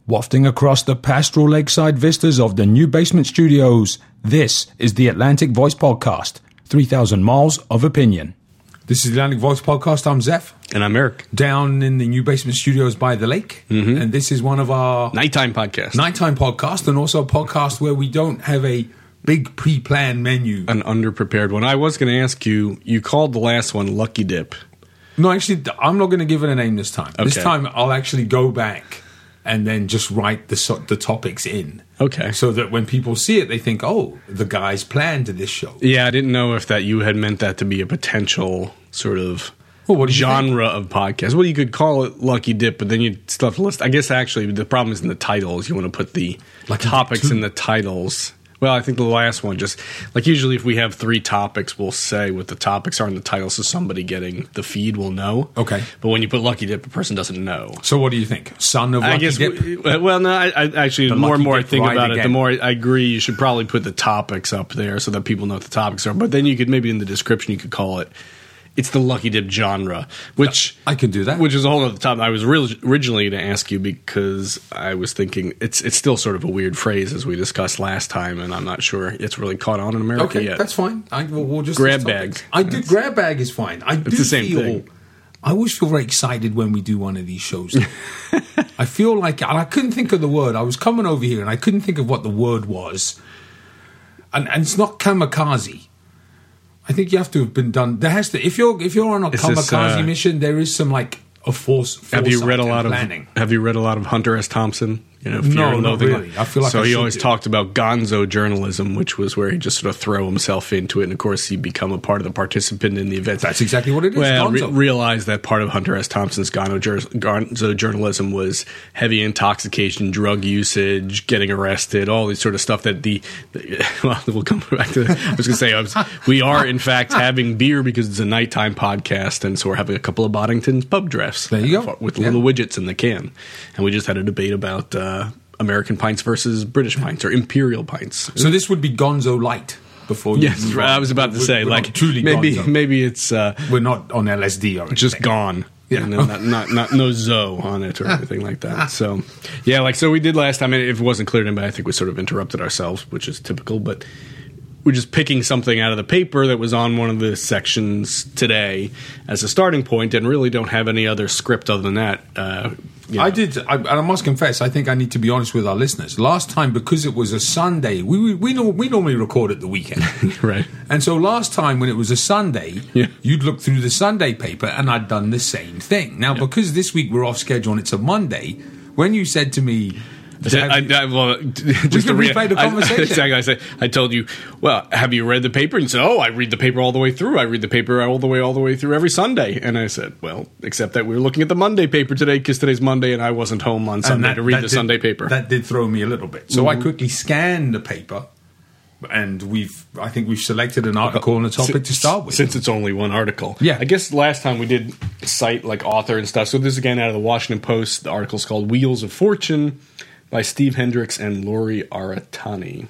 Wafting across the pastoral lakeside vistas of the new basement studios, this is the Atlantic Voice Podcast, 3,000 miles of opinion. This is the Atlantic Voice Podcast. I'm Zeph. And I'm Eric. Down in the new basement studios by the lake. Mm-hmm. And this is one of our... Nighttime podcast, and also a podcast where we don't have a big pre-planned menu. An underprepared one. I was going to ask you, you called the last one Lucky Dip. No, actually, I'm not going to give it a name this time. Okay. This time, I'll actually go back and then just write the topics in. Okay. So that when people see it, they think, oh, the guy's planned to this show. Yeah, I didn't know if that you had meant that to be a potential sort of genre of podcast. Well, you could call it Lucky Dip, but then you'd still have to list. I guess actually the problem is in the titles. You want to put the topics in the titles. Well, I think the last one, just like usually if we have 3 topics, we'll say what the topics are in the title so somebody getting the feed will know. Okay. But when you put Lucky Dip, a person doesn't know. So what do you think? Son of Lucky Dip? Well, no, I actually, the more and more I think about it, again. the more I agree you should probably put the topics up there so that people know what the topics are. But then you could maybe in the description you could call it, it's the Lucky Dip genre, which I can do that. Which is a whole other topic. I was originally going to ask you because I was thinking it's still sort of a weird phrase as we discussed last time, and I'm not sure it's really caught on in America yet. Okay, that's fine. We'll just grab bag. Grab bag is fine. It's the same thing. I always feel very excited when we do one of these shows. I feel like, and I couldn't think of the word. I was coming over here and I couldn't think of what the word was, and it's not kamikaze. I think you have to have been done. There has to, if you're on a kamikaze mission, there is some like a force. Have you read a lot planning. Have you read a lot of Hunter S. Thompson? You know, no, not really. I feel like so. He always talked about gonzo journalism, which was where he just sort of throw himself into it, and of course he become a part of the participant in the event. That's exactly what it is. Well, realized that part of Hunter S. Thompson's gonzo journalism was heavy intoxication, drug usage, getting arrested, all these sort of stuff. That well, we'll come back to that. I was going to say we are in fact having beer because it's a nighttime podcast, and so we're having a couple of Boddington's pub drafts. There you go, with little widgets in the can, and we just had a debate about. American pints versus British pints or imperial pints. So this would be Gonzo Light before you. Yes, I was about to say like maybe it's we're not on LSD or anything. Just gone. Yeah, and not no Zo on it or anything like that. So yeah, so we did last time. If it wasn't clear to anybody, I think we sort of interrupted ourselves, which is typical. But we're just picking something out of the paper that was on one of the sections today as a starting point, and really don't have any other script other than that. I must confess, I think I need to be honest with our listeners. Last time, because it was a Sunday, we normally record at the weekend. Right. And so last time when it was a Sunday, you'd look through the Sunday paper, and I'd done the same thing. Now, because this week we're off schedule and it's a Monday, when you said to me... just to replay the conversation. I told you, well, have you read the paper? And you said, oh, I read the paper all the way through. I read the paper all the way through every Sunday. And I said, well, except that we were looking at the Monday paper today because today's Monday and I wasn't home on Sunday to read the Sunday paper. That did throw me a little bit. So I quickly scanned the paper, and I think we've selected an article on the topic to start with. Since it's only one article. Yeah. I guess last time we did cite like author and stuff. So this is again out of the Washington Post. The article's called Wheels of Fortune by Steve Hendricks and Lori Aratani.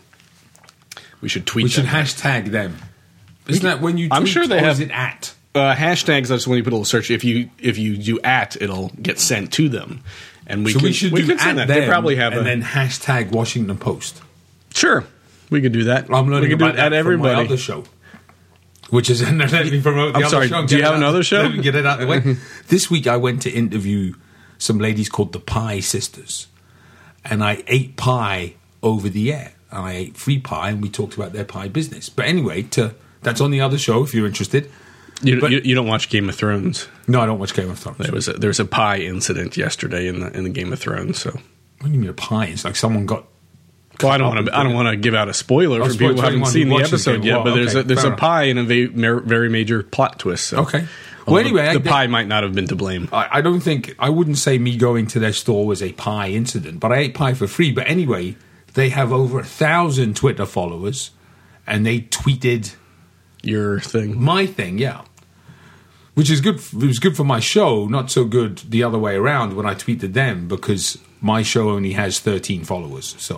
We should tweet. We should hashtag them. Isn't that when you tweet? I'm sure they have it at hashtags. That's when you put a little search. If you do at, it'll get sent to them. And we should do at them. They probably have and then hashtag Washington Post. Sure, we could do that. I'm learning about that from my other show, which is let me promote the I'm other sorry, show. Do you have another show? Let me get it out of the way. This week I went to interview some ladies called the Pie Sisters. And I ate pie over the air. And I ate free pie, and we talked about their pie business. But anyway, that's on the other show if you're interested. You don't watch Game of Thrones? No, I don't watch Game of Thrones. There was a pie incident yesterday in the Game of Thrones. So what do you mean a pie? It's like someone got. Well, I don't want to give out a spoiler for people who haven't seen the episode yet. But there's a pie and a very major plot twist. So. Okay. Well, anyway, the pie might not have been to blame. I wouldn't say me going to their store was a pie incident, but I ate pie for free. But anyway, they have over 1,000 Twitter followers, and they tweeted your thing, my thing, yeah, which is good. It was good for my show, not so good the other way around when I tweeted them because my show only has 13 followers. So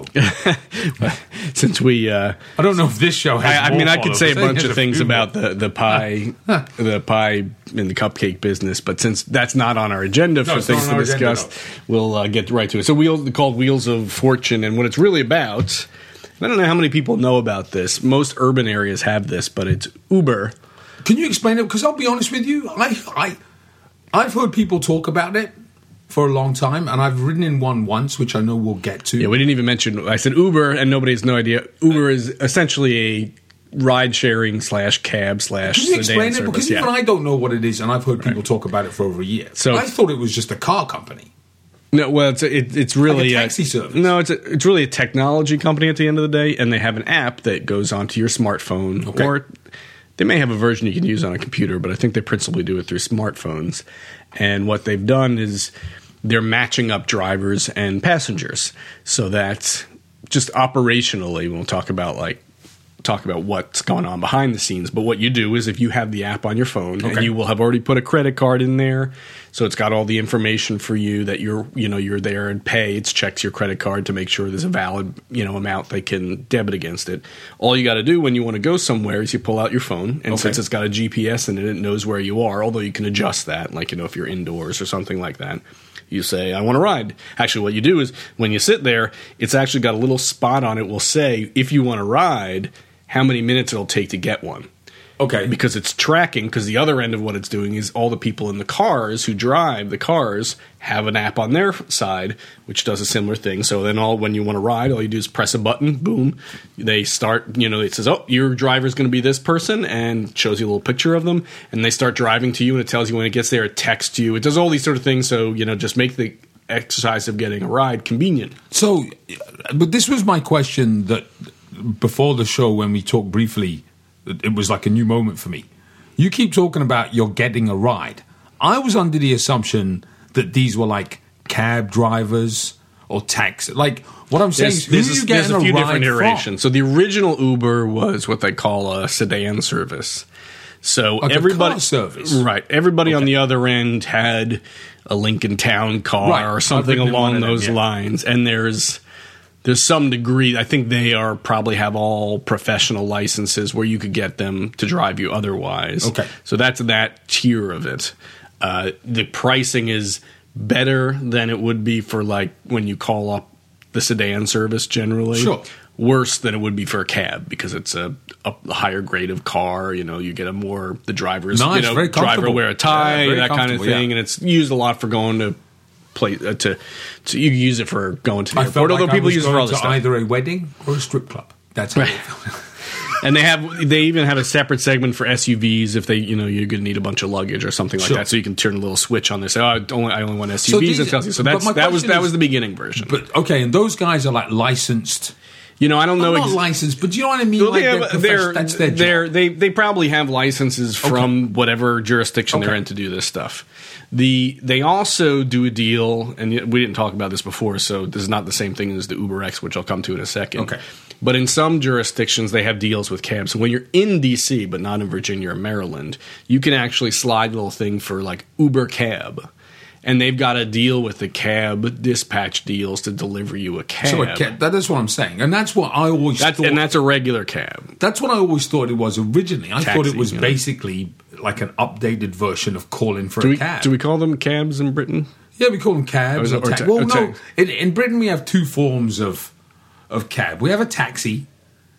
since we, I don't know if this show has. I mean, I could say a bunch of things about the pie, the pie in the cupcake business, but since that's not on our agenda for things to discuss, we'll get right to it. So, called Wheels of Fortune, and what it's really about. I don't know how many people know about this. Most urban areas have this, but it's Uber. Can you explain it? Because I'll be honest with you, I've heard people talk about it for a long time, and I've ridden in one once, which I know we'll get to. Yeah, we didn't even mention. I said Uber, and nobody has no idea. Uber is essentially a ride-sharing / cab / sedan Can you explain service. it? Because even I don't know what it is, and I've heard people talk about it for over a year. So I thought it was just a car company. No, well, it's really like a taxi service. No, it's really a technology company at the end of the day, and they have an app that goes onto your smartphone, or they may have a version you can use on a computer, but I think they principally do it through smartphones. And what they've done is they're matching up drivers and passengers, so that just operationally, we'll talk about what's going on behind the scenes. But what you do is if you have the app on your phone and you will have already put a credit card in there, so it's got all the information for you that you're there and pay. It checks your credit card to make sure there's a valid amount they can debit against it. All you got to do when you want to go somewhere is you pull out your phone, and since it's got a GPS in it, it knows where you are. Although you can adjust that, like if you're indoors or something like that. You say, I want to ride. Actually, what you do is when you sit there, it's actually got a little spot on it. Will say if you want to ride, how many minutes it'll take to get one. Okay. Because it's tracking, because the other end of what it's doing is all the people in the cars who drive the cars have an app on their side, which does a similar thing. So then when you want to ride, all you do is press a button, boom, they start, it says, oh, your driver's going to be this person, and shows you a little picture of them, and they start driving to you, and it tells you when it gets there, it texts you. It does all these sort of things, so, just make the exercise of getting a ride convenient. So, but this was my question that before the show when we talked briefly, it was like a new moment for me. You keep talking about you're getting a ride. I was under the assumption that these were like cab drivers or taxi. Like what I'm saying is, there's a few different iterations. So the original Uber was what they call a sedan service. So like everybody, a car service, right? Everybody on the other end had a Lincoln Town car or something along those lines, and there's some degree, I think they probably have all professional licenses where you could get them to drive you otherwise. Okay. So that's that tier of it. The pricing is better than it would be for like when you call up the sedan service generally. Sure. Worse than it would be for a cab because it's a higher grade of car. You get the driver's, very driver wear a tie, that kind of thing. And it's used a lot for going to you can use it for going to the airport, although people use it for other stuff. Either a wedding or a strip club. That's how And they even have a separate segment for SUVs if you're going to need a bunch of luggage or something like that. So you can turn a little switch on there. Say, I only want SUVs and tells you. So that was the beginning version. But and those guys are like licensed. I don't know. Not licensed, but you know what I mean. Well, that's their job. They probably have licenses from whatever jurisdiction they're in to do this stuff. They also do a deal, and we didn't talk about this before, so this is not the same thing as the UberX, which I'll come to in a second. Okay. But in some jurisdictions, they have deals with cabs. So when you're in D.C., but not in Virginia or Maryland, you can actually slide a little thing for like Uber Cab. And they've got a deal with the cab dispatch deals to deliver you a cab. So that is what I'm saying. And that's what I always thought. And that's a regular cab. That's what I always thought it was originally. I thought it was basically like an updated version of calling for a cab. Do we call them cabs in Britain? Yeah, we call them cabs. No. In Britain, we have two forms of cab. We have a taxi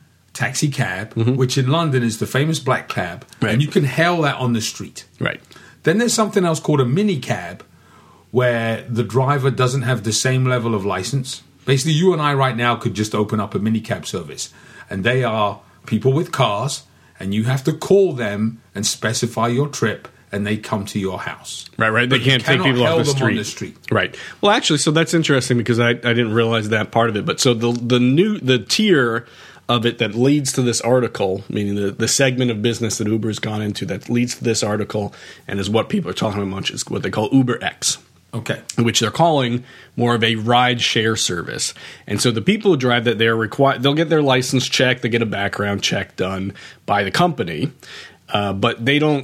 cab, which in London is the famous black cab. Right. And you can hail that on the street. Right. Then there's something else called a mini cab, where the driver doesn't have the same level of license. Basically, you and I right now could just open up a minicab service, and they are people with cars, and you have to call them and specify your trip, and they come to your house. Right. They can't take people off the street. Right. Well, actually, so that's interesting because I didn't realize that part of it. But so the tier of it that leads to this article, meaning the segment of business that Uber's gone into that leads to this article and is what people are talking about much, is what they call UberX. Okay. Which they're calling more of a ride share service. And so the people who drive that, they'll get their license checked, they get a background check done by the company, but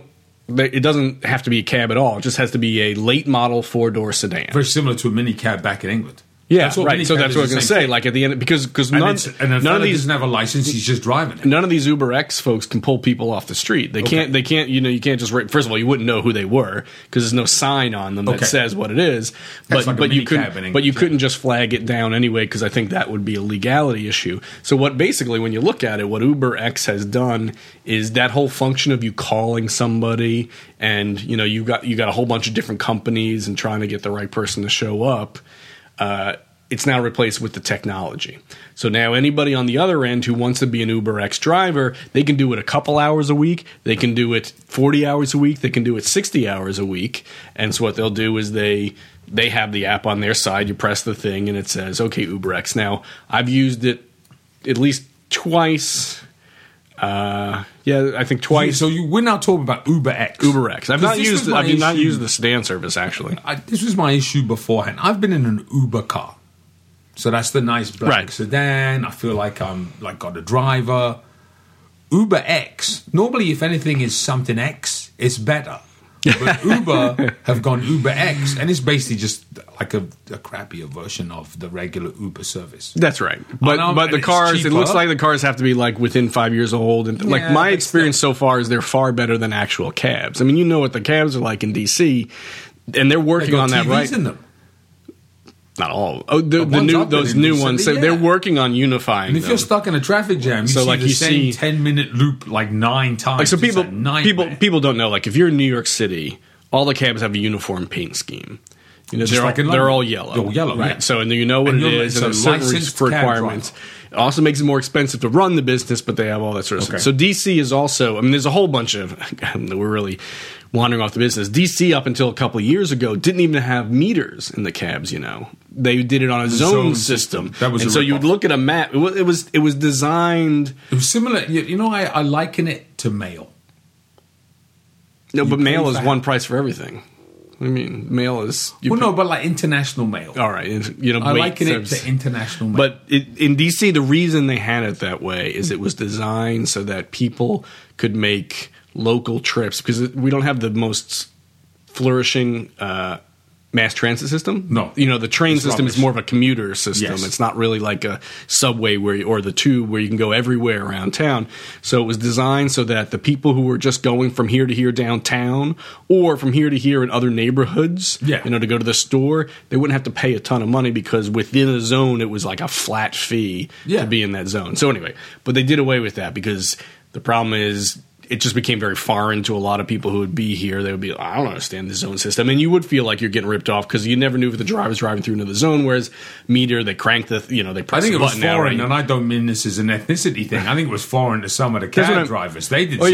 it doesn't have to be a cab at all. It just has to be a late model 4-door sedan. Very similar to a mini cab back in England. Yeah, right. So that's what I was going to say. Like at the end, because none of these doesn't have a license, he's just driving it. None of these Uber X folks can pull people off the street. They can't. You can't just. First of all, you wouldn't know who they were because there's no sign on them that says what it is. But you couldn't just flag it down anyway because I think that would be a legality issue. So what basically, when you look at it, what Uber X has done is that whole function of you calling somebody and you got a whole bunch of different companies and trying to get the right person to show up. It's now replaced with the technology. So now anybody on the other end who wants to be an Uber X driver, they can do it a couple hours a week. They can do it 40 hours a week. They can do it 60 hours a week. And so what they'll do is they have the app on their side. You press the thing and it says, okay, Uber X. Now, I've used it at least twice. I think twice. So we're now talking about Uber X. Uber X. I've not used the sedan service, actually. This was my issue beforehand. I've been in an Uber car. So that's the nice black sedan. I feel like I'm got a driver. Uber X, normally if anything is something X, it's better. But Uber have gone Uber X, and it's basically just like a crappier version of the regular Uber service. That's right. But the cars, it looks like the cars have to be like within 5 years old. And my experience so far is they're far better than actual cabs. I mean, you know what the cabs are like in DC, and they're working on that, right? In them. Not all. Oh, those new ones. So they're working on unifying. And if you're stuck in a traffic jam, you see the same 10-minute loop like 9 times. Like, so people don't know. Like if you're in New York City, all the cabs have a uniform paint scheme. They're all yellow. They're yellow, right? Yeah. So and you know what it is, and there's certain requirements. It also makes it more expensive to run the business, but they have all that sort of stuff. So DC is also. I mean, there's a whole bunch of. We're really wandering off the business. DC up until a couple of years ago didn't even have meters in the cabs. They did it on a zone system. That was and so you would look at a map. It was designed. It was similar. I liken it to mail. No, but mail is one price for everything. I mean, mail is... but like international mail. All right. I liken it to international mail. But in D.C., the reason they had it that way is it was designed so that people could make local trips because we don't have the most flourishing mass transit system. No. The train system is more of a commuter system. Yes. It's not really like a subway or the tube where you can go everywhere around town. So it was designed so that the people who were just going from here to here downtown or from here to here in other neighborhoods, to go to the store, they wouldn't have to pay a ton of money because within a zone it was like a flat fee to be in that zone. So anyway, but they did away with that because the problem is it just became very foreign to a lot of people who would be here. They would be, I don't understand the zone system. And you would feel like you're getting ripped off because you never knew if the driver's driving through another zone, whereas meter, they crank they press the button. I think it was foreign, and I don't mean this as an ethnicity thing. I think it was foreign to some of the cab drivers. They did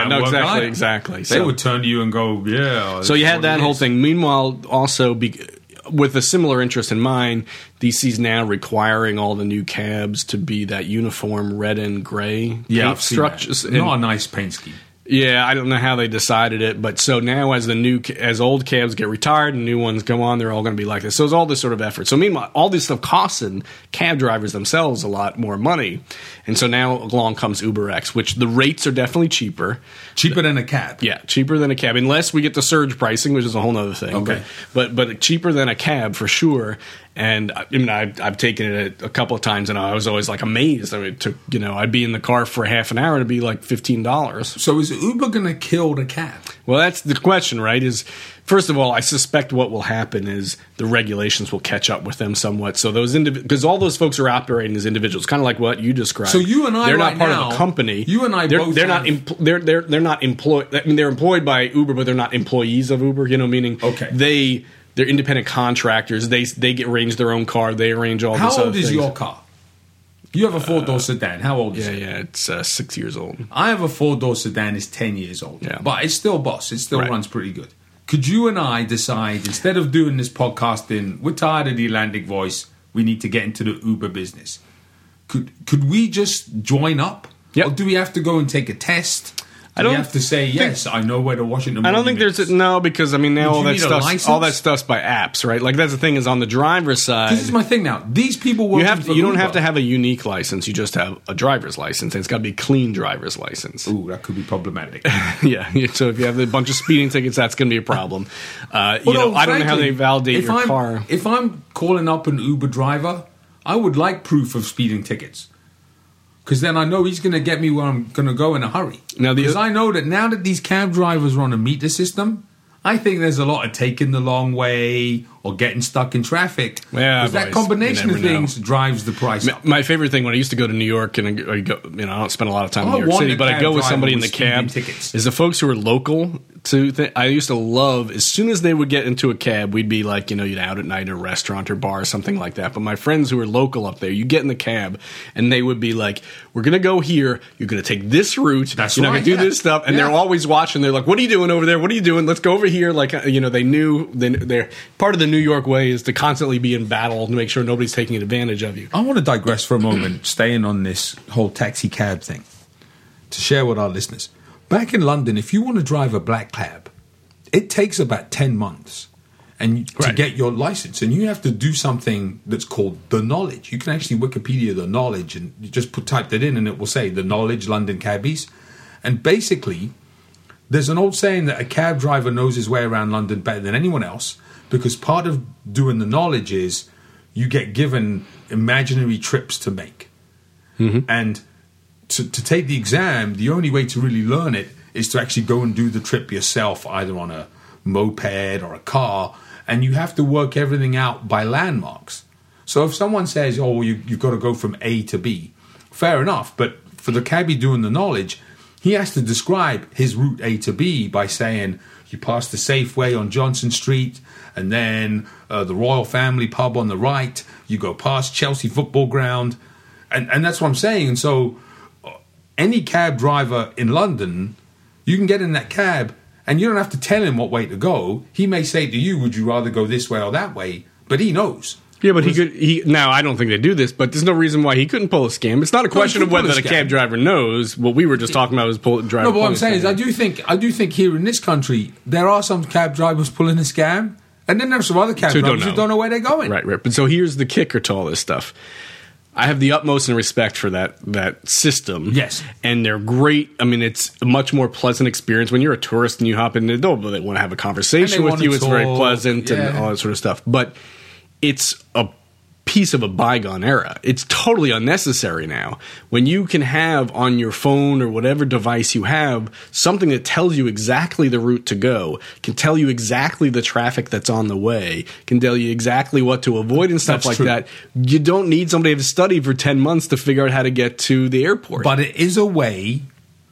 exactly. They would turn to you and go, yeah. So you had that whole thing. Meanwhile, also with a similar interest in mind, DC's now requiring all the new cabs to be that uniform red and gray paint structures. Not a nice paint scheme. Yeah, I don't know how they decided it, but so now as old cabs get retired and new ones come on, they're all going to be like this. So it's all this sort of effort. So meanwhile, all this stuff costing cab drivers themselves a lot more money. And so now along comes Uber X, which the rates are definitely cheaper. Cheaper than a cab. Yeah, cheaper than a cab, unless we get the surge pricing, which is a whole other thing. Okay. But cheaper than a cab for sure. And I've taken it a couple of times, and I was always like amazed. I mean, it took, I'd be in the car for half an hour, and it'd be like $15. So is Uber going to kill the cab? Well, that's the question, right? First of all, I suspect what will happen is the regulations will catch up with them somewhat. So those because all those folks are operating as individuals, kind of like what you described. So you and I, they're not part of a company. You and I both. They're not employed. I mean, they're employed by Uber, but they're not employees of Uber. Meaning they're independent contractors. They arrange their own car. They arrange all. How old is your car? You have a 4-door sedan. How old is it? Yeah, it's 6 years old. I have a 4-door sedan. It's 10 years old. Yeah. But it's still boss. It still runs pretty good. Could you and I decide, instead of doing this podcasting, we're tired of the Atlantic Voice, we need to get into the Uber business. Could we just join up? Yep. Or do we have to go and take a test? You have to say, yes, I know where the Washington I don't think Monument there's is. no, because I mean now Would you need a license? all that stuff's by apps, right? Like that's the thing is on the driver's side. This is my thing now. These people work. You don't have to have a unique license. You just have a driver's license, and it's got to be a clean driver's license. Ooh, that could be problematic. Yeah. So if you have a bunch of speeding tickets, that's going to be a problem. I don't know how they validate your car. If I'm calling up an Uber driver, I would like proof of speeding tickets. Because then I know he's going to get me where I'm going to go in a hurry. Because I know that now that these cab drivers are on a meter system, I think there's a lot of taking the long way or getting stuck in traffic. Yeah, that combination of things drives the price up. My favorite thing when I used to go to New York, and I don't spend a lot of time in New York City, but I go with somebody in the cab, is the folks who are local to I used to love, as soon as they would get into a cab, we'd be like, you'd out at night at a restaurant or bar or something like that. But my friends who were local up there, you get in the cab, and they would be like, we're going to go here, you're going to take this route, you're not going to do this stuff, and they're always watching, they're like, what are you doing over there, what are you doing, let's go over here, like, they knew, they're part of the New York way is to constantly be in battle to make sure nobody's taking advantage of you. I want to digress for a moment, staying on this whole taxi cab thing, to share with our listeners. Back in London, if you want to drive a black cab, it takes about 10 months to get your license. And you have to do something that's called the knowledge. You can actually Wikipedia the knowledge, and you just type that in and it will say the knowledge London cabbies. And basically, there's an old saying that a cab driver knows his way around London better than anyone else, because part of doing the knowledge is you get given imaginary trips to make. Mm-hmm. And to take the exam, the only way to really learn it is to actually go and do the trip yourself, either on a moped or a car, and you have to work everything out by landmarks. So if someone says, oh, well, you've got to go from A to B, fair enough, but for the cabbie doing the knowledge, he has to describe his route A to B by saying, you pass the Safeway on Johnson Street, and then the Royal Family Pub on the right, you go past Chelsea Football Ground, and that's what I'm saying. And so any cab driver in London, you can get in that cab and you don't have to tell him what way to go. He may say to you, would you rather go this way or that way? But he knows. Yeah, but now I don't think they do this, but there's no reason why he couldn't pull a scam. It's not a question of whether the cab driver knows. What we were just talking about was driving. No, but what I'm saying is I do think here in this country there are some cab drivers pulling a scam, and then there's some other cab drivers who don't know where they're going. Right. But so here's the kicker to all this stuff. I have the utmost respect for that system. Yes. And they're great. I mean, it's a much more pleasant experience when you're a tourist and you hop in. They want to have a conversation with you. It's very pleasant and all that sort of stuff. But it's a piece of a bygone era. It's totally unnecessary now. When you can have on your phone or whatever device you have something that tells you exactly the route to go, can tell you exactly the traffic that's on the way, can tell you exactly what to avoid and stuff that, you don't need somebody to study for 10 months to figure out how to get to the airport. But it is a way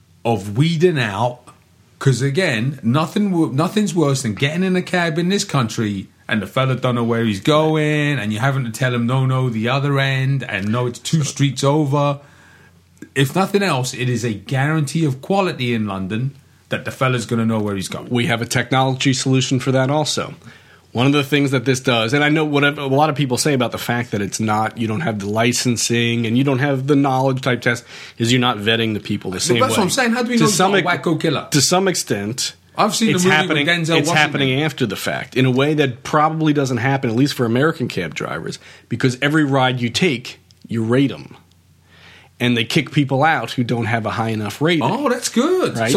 of weeding out, because again, nothing's worse than getting in a cab in this country and the fella don't know where he's going, and you're having to tell him, no, the other end, and no, it's 2 streets over. If nothing else, it is a guarantee of quality in London that the fella's going to know where he's going. We have a technology solution for that also. One of the things that this does, and I know what a lot of people say about the fact that it's not, you don't have the licensing and you don't have the knowledge type test, is you're not vetting the people the same way. That's what I'm saying. How do we know he's not a wacko killer? To some extent, I've seen the movie with Denzel Washington. It's happening after the fact in a way that probably doesn't happen, at least for American cab drivers, because every ride you take, you rate them. And they kick people out who don't have a high enough rating. Oh, that's good. Right?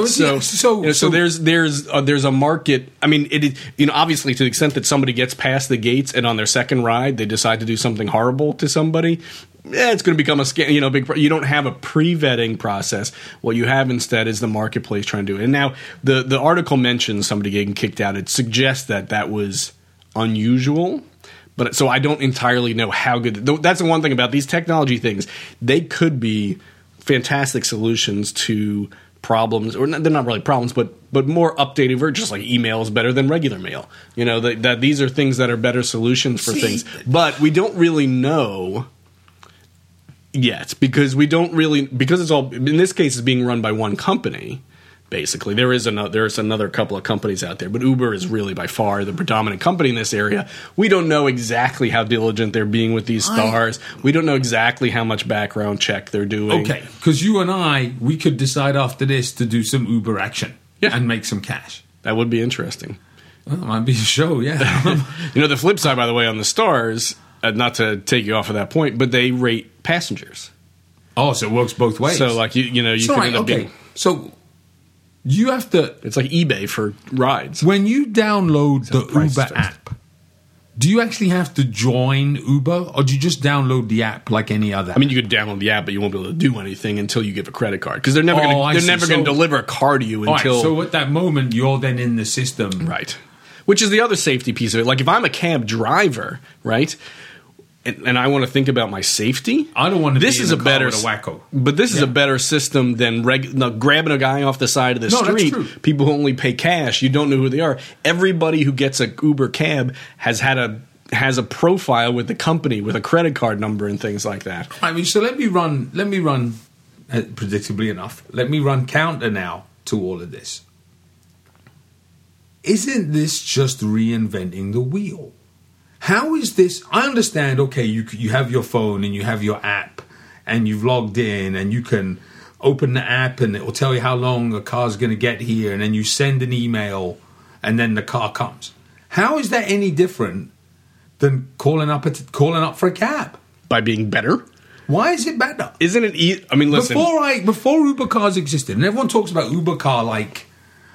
So there's a market. I mean, obviously to the extent that somebody gets past the gates and on their second ride they decide to do something horrible to somebody, it's going to become a scam. You don't have a pre-vetting process. What you have instead is the marketplace trying to do it. And now the article mentions somebody getting kicked out. It suggests that was unusual. But so I don't entirely know how good. That's the one thing about these technology things. They could be fantastic solutions to problems, or they're not really problems, but more updated versions. Just like email is better than regular mail. That these are things that are better solutions for things. But we don't really know yet because it's all in this case is being run by one company. basically. There's another couple of companies out there, but Uber is really by far the predominant company in this area. We don't know exactly how diligent they're being with these stars. We don't know exactly how much background check they're doing. Okay, because you and we could decide after this to do some Uber action and make some cash. That would be interesting. Well, it might be a show, yeah. The flip side, by the way, on the stars, not to take you off of that point, but they rate passengers. Oh, so it works both ways. So, like, you can end up being... So, you have to... It's like eBay for rides. When you download the Uber app, do you actually have to join Uber, or do you just download the app like any other? I mean, you could download the app, but you won't be able to do anything until you give a credit card. Because they're never going to deliver a car to you until... Right, so at that moment, you're then in the system. Right. Which is the other safety piece of it. Like, if I'm a cab driver, right... And I want to think about my safety. I don't want to be in a car with a wacko. But this is a better system than grabbing a guy off the side of the street. That's true. People who only pay cash. You don't know who they are. Everybody who gets a Uber cab has a profile with the company with a credit card number and things like that. I mean, so let me run. Predictably enough, let me run counter now to all of this. Isn't this just reinventing the wheel? How is this? I understand, okay, you have your phone and you have your app and you've logged in and you can open the app and it will tell you how long a car's going to get here and then you send an email and then the car comes. How is that any different than calling up for a cab? By being better? Why is it better? Isn't it I mean, listen. Before Uber cars existed, and everyone talks about Uber car like,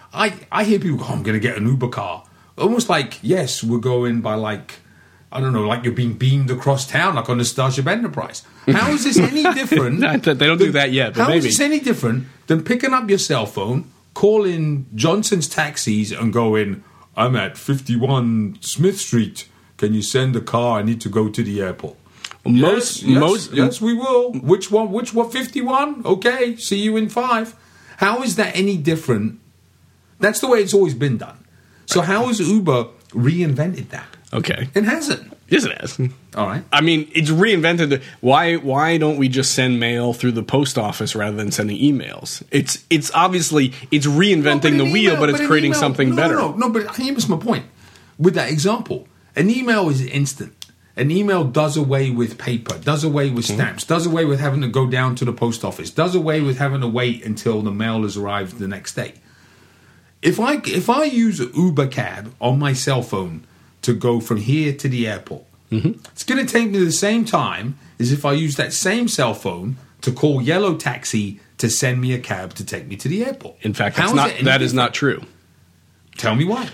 I hear people go, I'm going to get an Uber car. Almost like, yes, we're going by like... I don't know, like you're being beamed across town, like on the Starship Enterprise. How is this any different? They don't do that yet, but how maybe. How is this any different than picking up your cell phone, calling Johnson's Taxis and going, I'm at 51 Smith Street. Can you send a car? I need to go to the airport. Yes, we will. Which one? 51? Okay, see you in 5. How is that any different? That's the way it's always been done. So how has Uber reinvented that? Okay. It hasn't. Yes, it has. All right. I mean, it's reinvented. Why don't we just send mail through the post office rather than sending emails? It's obviously reinventing the wheel, but it's creating something better. No, but here's my point. With that example, an email is instant. An email does away with paper, does away with stamps, does away with having to go down to the post office, does away with having to wait until the mail has arrived the next day. If I use Uber Cab on my cell phone to go from here to the airport, it's going to take me the same time as if I use that same cell phone to call Yellow Taxi to send me a cab to take me to the airport. In fact, that is not true. Tell me why.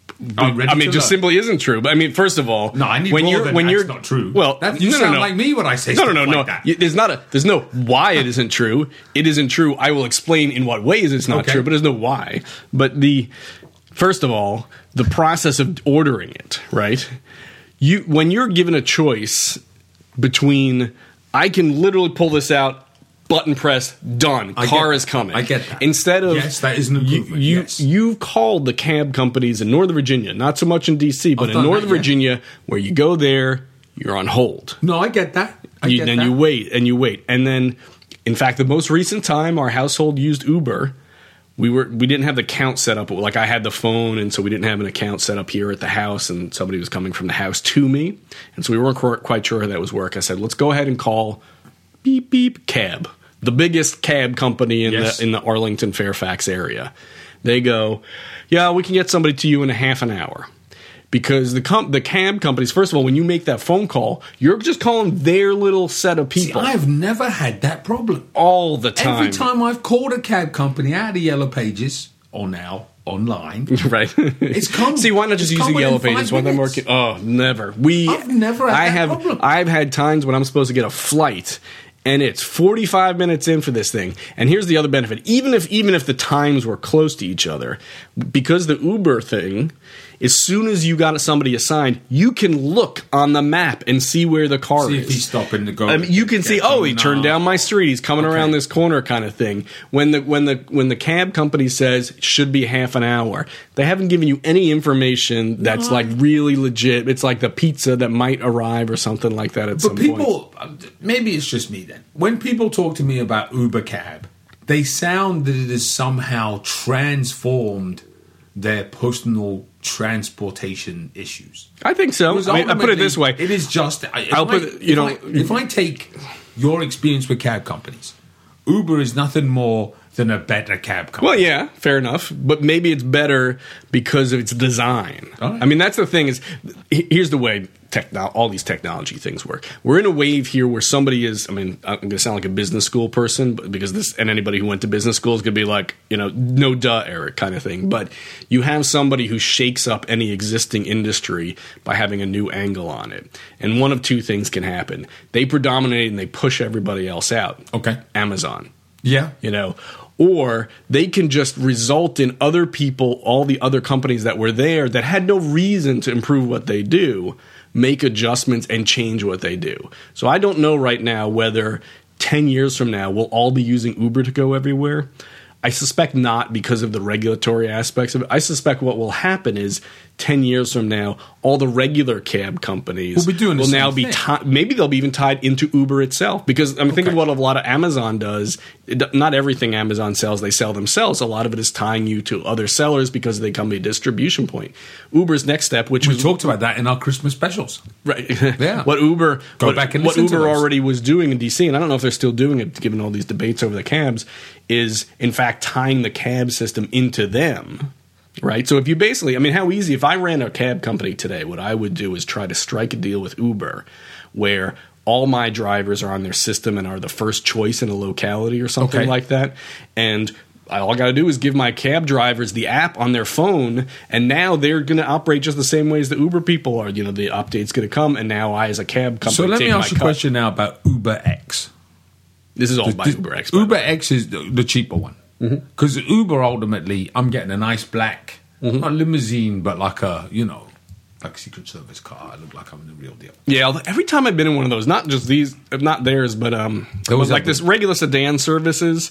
It just simply isn't true. But I mean, first of all, no, I need when you're not true. Well, you sound like me when I say stuff like that. There's no why it isn't true. It isn't true. I will explain in what ways it's not true, but there's no why. But first of all, the process of ordering it, right? When you're given a choice between, I can literally pull this out, button press, done, car is coming. I get that. Instead of... Yes, that is an improvement. You've called the cab companies in Northern Virginia, not so much in D.C., but in Northern Virginia, where you go there, you're on hold. No, I get that. You wait, and you wait. And then, in fact, the most recent time our household used Uber... We didn't have the account set up. Like, I had the phone, and so we didn't have an account set up here at the house, and somebody was coming from the house to me. And so we weren't quite sure how that was work. I said, let's go ahead and call beep, beep, cab, the biggest cab company in the Arlington, Fairfax area. They go, yeah, we can get somebody to you in a half an hour. Because the cab companies, first of all, when you make that phone call, you're just calling their little set of people. See, I've never had that problem. All the time. Every time I've called a cab company out of the Yellow Pages, or now online, right? It's come. See, why not just use the Yellow Pages when I'm working? Oh, never. I've never had that problem. I've had times when I'm supposed to get a flight, and it's 45 minutes in for this thing. And here's the other benefit: even if the times were close to each other, because the Uber thing. As soon as you got somebody assigned, you can look on the map and see where the car is. See if he's stopping to go. I mean, you can see, he turned down my street. He's coming around this corner, kind of thing. When the cab company says it should be half an hour, they haven't given you any information that's like really legit. It's like the pizza that might arrive or something like that at some point. But maybe it's just me then. When people talk to me about Uber Cab, they sound that it has somehow transformed their personal transportation issues. I think so. I mean, I put it this way: it is just. If I take your experience with cab companies, Uber is nothing more than a better cab company. Well, yeah, fair enough. But maybe it's better because of its design. Right. I mean, that's the thing is, here's the way all these technology things work. We're in a wave here where somebody is, I mean, I'm going to sound like a business school person, but because this, and anybody who went to business school is going to be like, no duh, Eric kind of thing. But you have somebody who shakes up any existing industry by having a new angle on it. And one of two things can happen. They predominate and they push everybody else out. Okay. Amazon. Yeah. Or they can just result in other people, all the other companies that were there that had no reason to improve what they do, make adjustments and change what they do. So I don't know right now whether 10 years from now we'll all be using Uber to go everywhere. I suspect not because of the regulatory aspects of it. I suspect what will happen is 10 years from now, all the regular cab companies will now be maybe they'll be even tied into Uber itself. Because think of what a lot of Amazon does. Not everything Amazon sells, they sell themselves. A lot of it is tying you to other sellers because they come to a distribution point. Uber's next step, which we talked about that in our Christmas specials, right? Yeah. What Uber already was doing in DC, and I don't know if they're still doing it, given all these debates over the cabs, is in fact tying the cab system into them. Right. So if you basically, how easy, if I ran a cab company today, what I would do is try to strike a deal with Uber where all my drivers are on their system and are the first choice in a locality or something like that. And all I got to do is give my cab drivers the app on their phone, and now they're going to operate just the same way as the Uber people are. The update's going to come, and now I, as a cab company, so let me ask you a question now about UberX. This is all by UberX. UberX is the cheaper one. Because Uber, ultimately, I'm getting a nice black, not limousine, but like a, like a Secret Service car. I look like I'm in the real deal. Yeah, every time I've been in one of those, not just these, not theirs, but it was like this regular sedan services,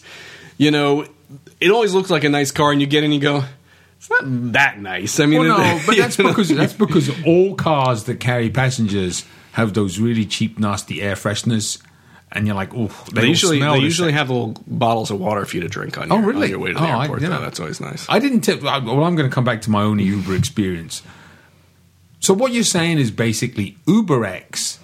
it always looks like a nice car, and you get in and you go, it's not that nice. But that's because all cars that carry passengers have those really cheap, nasty air fresheners. And you're like, oh, they usually have little bottles of water for you to drink on your way to the airport. That's always nice. I didn't tip. Well, I'm going to come back to my own Uber experience. So what you're saying is basically UberX.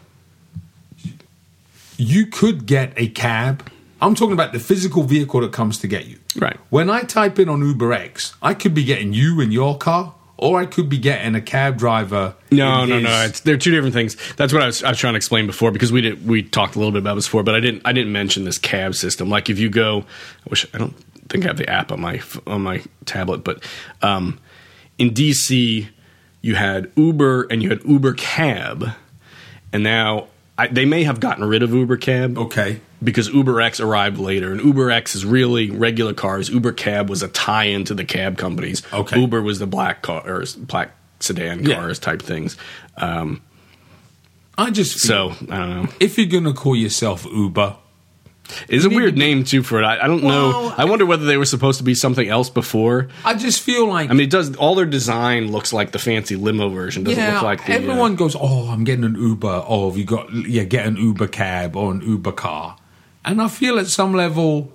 You could get a cab. I'm talking about the physical vehicle that comes to get you. Right. When I type in on UberX, I could be getting you in your car. Or I could be getting a cab driver. No. They're two different things. That's what I was trying to explain before, because we talked a little bit about this before, but I didn't mention this cab system. Like if you go, I don't think I have the app on my tablet, but in DC you had Uber and you had Uber Cab, and now they may have gotten rid of Uber Cab. Okay. Because UberX arrived later, and UberX is really regular cars. Uber Cab was a tie-in to the cab companies. Okay. Uber was the black car or black sedan cars type things. I just feel, I don't know if you're going to call yourself Uber. It's a weird name too for it. I don't know. I wonder whether they were supposed to be something else before. I just feel like it does. All their design looks like the fancy limo version. Doesn't look like the, everyone goes, "Oh, I'm getting an Uber." Oh, have you got get an Uber cab or an Uber car? And I feel at some level,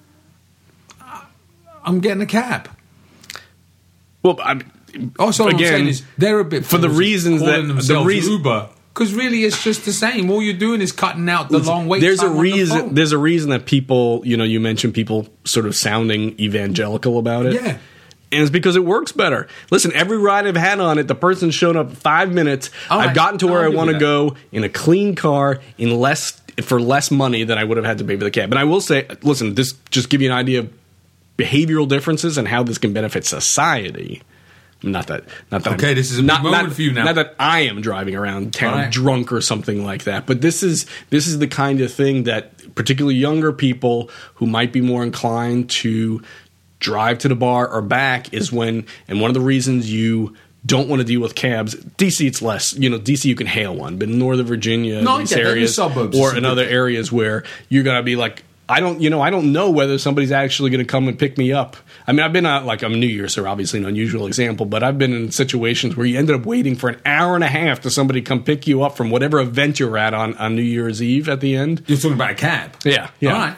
I'm getting a cab. Well, also again, what I'm saying is they're a bit for the reasons that Uber. Because really, it's just the same. All you're doing is cutting out the long wait time on the phone. There's a reason that people, you mentioned people sort of sounding evangelical about it. Yeah. And it's because it works better. Listen, every ride I've had on it, the person's shown up 5 minutes. I've gotten to where I want to go in a clean car for less money than I would have had to pay for the cab. And I will say, listen, this just give you an idea of behavioral differences and how this can benefit society. Not that. Okay, this is a big moment for you now. Not that I am driving around town drunk or something like that, but this is the kind of thing that particularly younger people who might be more inclined to drive to the bar or back is when, and one of the reasons you don't want to deal with cabs. DC, it's less. DC, you can hail one, but in Northern Virginia, these areas, suburbs, or in other areas where you're gonna be like, I don't know whether somebody's actually going to come and pick me up. I've been on, I'm New Year's, so obviously an unusual example, but I've been in situations where you ended up waiting for an hour and a half to somebody come pick you up from whatever event you're at on New Year's Eve at the end. You're talking about a cab? Yeah. All right.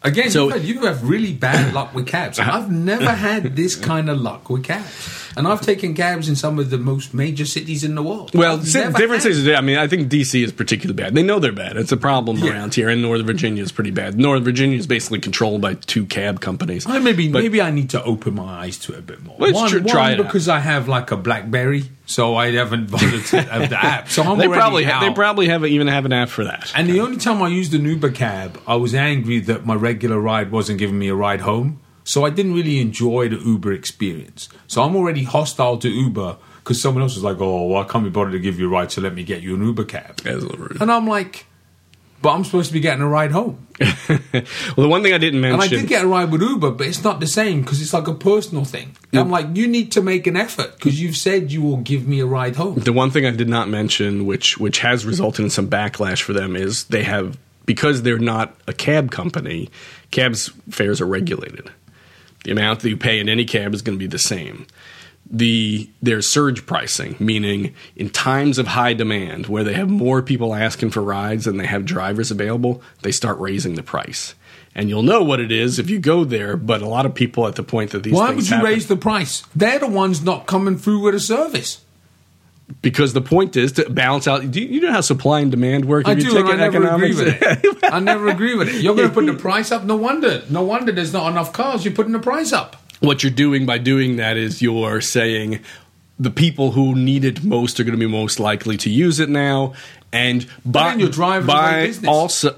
Again, you have really bad luck with cabs. I've never had this kind of luck with cabs. And I've taken cabs in some of the most major cities in the world. Well, different cities. I mean, I think D.C. is particularly bad. They know they're bad. It's a problem around here. And Northern Virginia is pretty bad. Northern Virginia is basically controlled by 2 cab companies. Maybe I need to open my eyes to it a bit more. Try it because I have like a BlackBerry, so I haven't bothered to have the app. So I'm already out. They probably even have an app for that. And the only time I used an Uber cab, I was angry that my regular ride wasn't giving me a ride home. So I didn't really enjoy the Uber experience. So I'm already hostile to Uber because someone else was like, oh, well, I can't be bothered to give you a ride, so let me get you an Uber cab. And I'm like, but I'm supposed to be getting a ride home. Well, the one thing I didn't mention... And I did get a ride with Uber, but it's not the same because it's like a personal thing. Yep. I'm like, you need to make an effort because you've said you will give me a ride home. The one thing I did not mention, which has resulted in some backlash for them, is they have, because they're not a cab company, cabs fares are regulated. The amount that you pay in any cab is going to be the same. There's surge pricing, meaning in times of high demand, where they have more people asking for rides than they have drivers available, they start raising the price. And you'll know what it is if you go there, but a lot of people at the point that these Why things would you raise the price? They're the ones not coming through with a service. Because the point is to balance out. Do you know how supply and demand work? I do, and I never agree with it. I never agree with it. You're going to put the price up? No wonder there's not enough cars. You're putting the price up. What you're doing by doing that is you're saying the people who need it most are going to be most likely to use it now. And you're driving away business.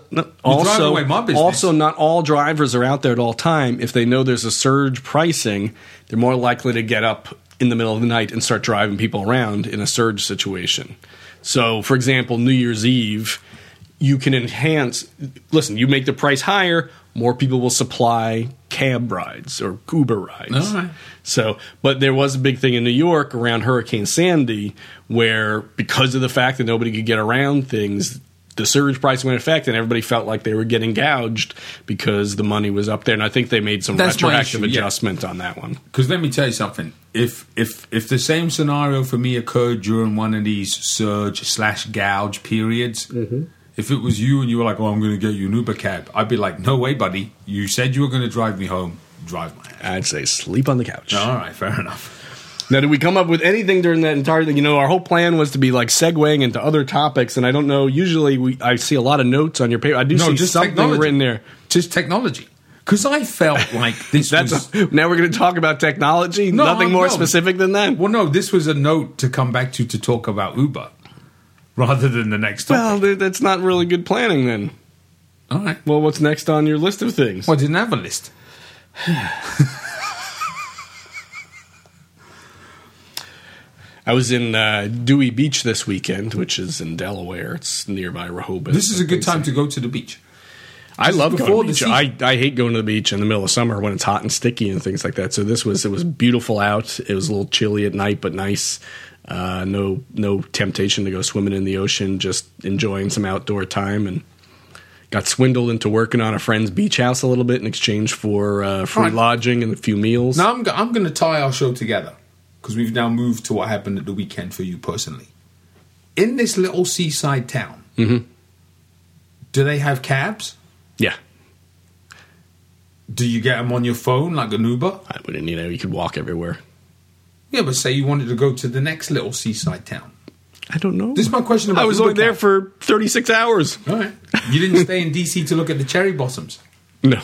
Also, not all drivers are out there at all time. If they know there's a surge pricing, they're more likely to get up in the middle of the night and start driving people around in a surge situation. So, for example, New Year's Eve, you can enhance... Listen, you make the price higher, more people will supply cab rides or Uber rides. All right. So, but there was a big thing in New York around Hurricane Sandy where, because of the fact that nobody could get around things, the surge price went into effect and everybody felt like they were getting gouged because the money was up there. And I think they made some retroactive adjustment on that one. Because let me tell you something. If the same scenario for me occurred during one of these surge/gouge periods, if it was you and you were like, oh, I'm going to get you an Uber cab, I'd be like, no way, buddy. You said you were going to drive me home. Drive my ass. I'd say sleep on the couch. All right, fair enough. Now, did we come up with anything during that entire thing? You know, our whole plan was to be like segueing into other topics, and I don't know. Usually, I see a lot of notes on your paper. I do see just something written there. Just technology. Because I felt like this was... Now we're going to talk about technology? Nothing more specific than that? Well, no, this was a note to come back to talk about Uber rather than the next topic. Well, that's not really good planning then. All right. Well, what's next on your list of things? Well, I didn't have a list. I was in Dewey Beach this weekend, which is in Delaware. It's nearby Rehoboth. This is a good time to go to the beach. I love going to the beach. I hate going to the beach in the middle of summer when it's hot and sticky and things like that. So it was beautiful out. It was a little chilly at night, but nice. No temptation to go swimming in the ocean. Just enjoying some outdoor time, and got swindled into working on a friend's beach house a little bit in exchange for free lodging and a few meals. Now I'm going to tie our show together because we've now moved to what happened at the weekend for you personally. In this little seaside town, do they have cabs? Yeah. Do you get them on your phone like an Uber? I wouldn't, you could walk everywhere. Yeah, but say you wanted to go to the next little seaside town. I don't know. This is my question about I was Uber only there for 36 hours. All right. You didn't stay in D.C. to look at the cherry blossoms? No.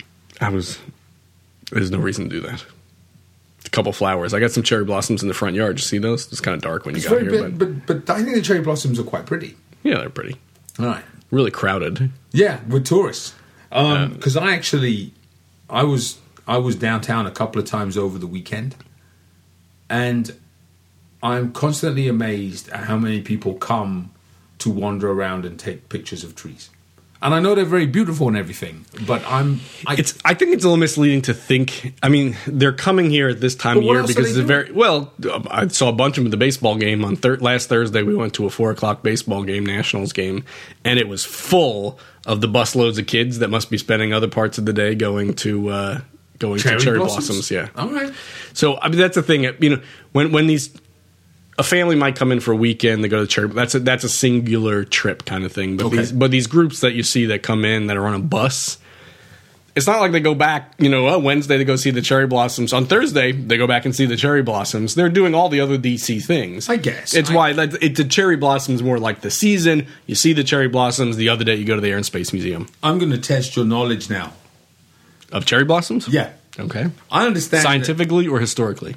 There's no reason to do that. A couple flowers. I got some cherry blossoms in the front yard. Did you see those? It's kind of dark when you got here. But I think the cherry blossoms are quite pretty. Yeah, they're pretty. All right. Really crowded. Yeah, with tourists. Because I was downtown a couple of times over the weekend, and I'm constantly amazed at how many people come to wander around and take pictures of trees. And I know they're very beautiful and everything, but I think it's a little misleading to think. I mean, they're coming here at this time of year because it's I saw a bunch of them at the baseball game on last Thursday. We went to a 4:00 baseball game, Nationals game, and it was full of the busloads of kids that must be spending other parts of the day going to cherry blossoms. Yeah, all right. So I mean, that's the thing. When these. A family might come in for a weekend. They go to church. That's a singular trip kind of thing. But these groups that you see that come in that are on a bus, it's not like they go back, Wednesday they go see the cherry blossoms. On Thursday, they go back and see the cherry blossoms. They're doing all the other DC things. I guess. It's why the cherry blossoms more like the season. You see the cherry blossoms. The other day, you go to the Air and Space Museum. I'm going to test your knowledge now. Of cherry blossoms? Yeah. Okay. I understand. Scientifically or historically?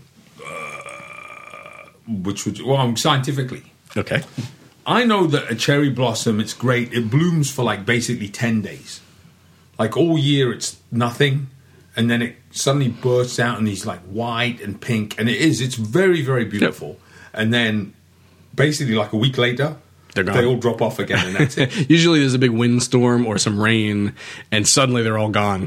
Scientifically. Okay. I know that a cherry blossom, it's great. It blooms for like basically 10 days. Like all year it's nothing. And then it suddenly bursts out in these like white and pink. And it's very, very beautiful. Yep. And then basically like a week later, they're gone. They all drop off again and that's it. Usually there's a big windstorm or some rain and suddenly they're all gone.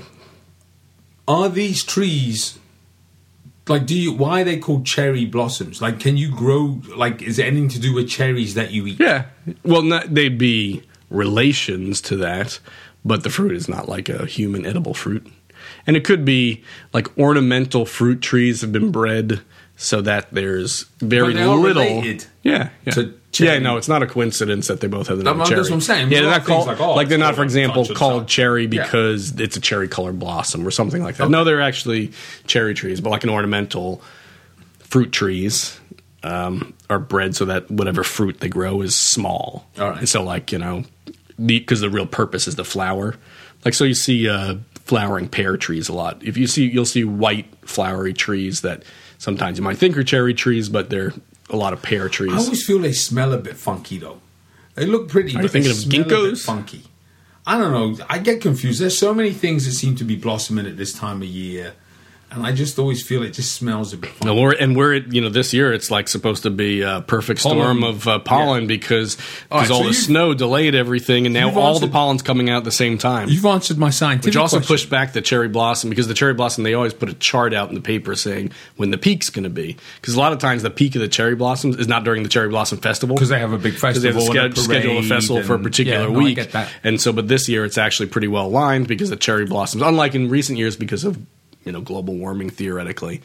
Are these trees... Like, why are they called cherry blossoms? Like, can you grow, like, is it anything to do with cherries that you eat? Yeah. Well, they'd be relations to that, but the fruit is not like a human edible fruit. And it could be, like, ornamental fruit trees have been bred so that there's very little. Related. Yeah. Yeah, no, it's not a coincidence that they both have the name cherry. That's what I'm saying. Yeah, they're not called, like they're not, for example, called cherry because it's a cherry-colored blossom or something like that. Okay. No, they're actually cherry trees, but like an ornamental fruit trees are bred so that whatever fruit they grow is small. All right. So, like, because the real purpose is the flower. Like, so you see flowering pear trees a lot. You'll see white flowery trees that sometimes you might think are cherry trees, but they're a lot of pear trees. I always feel they smell a bit funky, though. They look pretty, but they smell a bit funky. I don't know. I get confused. There's so many things that seem to be blossoming at this time of year, and I just always feel it just smells a bit funky. No, this year it's like supposed to be a perfect storm of pollen because all the snow delayed everything, and now all the pollen's coming out at the same time. You've answered my scientific Which also question. pushed back the cherry blossom, because the cherry blossom, they always put a chart out in the paper saying when the peak's going to be. Because a lot of times the peak of the cherry blossoms is not during the Cherry Blossom Festival. Because they have a big festival. Because they have to schedule a festival for a particular week. I get that. And so, but this year it's actually pretty well aligned because the cherry blossoms, unlike in recent years because of global warming, theoretically,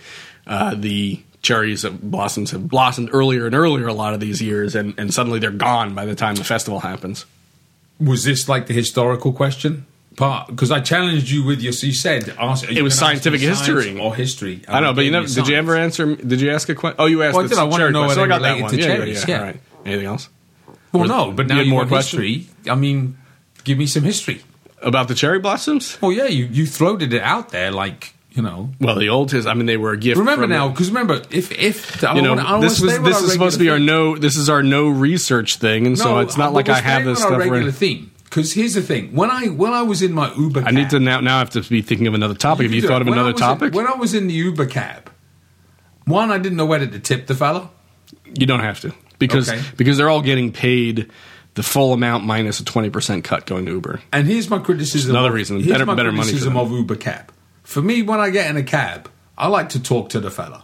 the cherries blossoms have blossomed earlier and earlier a lot of these years, and suddenly they're gone by the time the festival happens. Was this like the historical question part? Because I challenged you with you said it was scientific history or history. I know, but did you ever answer? Did you ask a question? Oh, you asked. Well, I want to know what I got that one. To cherries. Yeah. All right. Anything else? Well, no, but now you more history. I mean, give me some history about the cherry blossoms. Well, yeah, you floated it out there like. Well, the old they were a gift. Remember now, because this is supposed to be our no research thing, and so it's not like I have this stuff. Regular theme. Because here's the thing: when I was in my Uber, I need to now have to be thinking of another topic. Have you thought of another topic? When I was in the Uber cab, I didn't know whether to tip the fellow. You don't have to because they're all getting paid the full amount minus a 20% cut going to Uber. And here's my criticism. Another reason, better money for them. Of Uber cab. For me, when I get in a cab, I like to talk to the fella.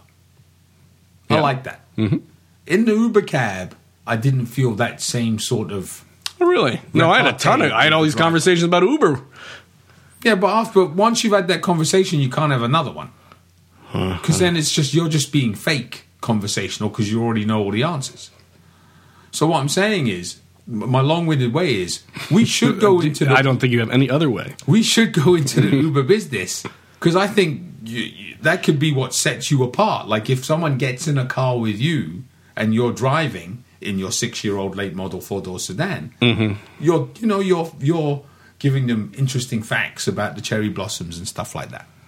I like that. Mm-hmm. In the Uber cab, I didn't feel that same sort of... Oh, really? No, I had all these conversations about Uber. Yeah, but once you've had that conversation, you can't have another one. Because then you're just being fake conversational because you already know all the answers. So what I'm saying is, my long-winded way is, we should go into I don't think you have any other way. We should go into the Uber business. Because I think that could be what sets you apart. Like if someone gets in a car with you and you're driving in your 6-year-old late model 4-door sedan, you're giving them interesting facts about the cherry blossoms and stuff like that.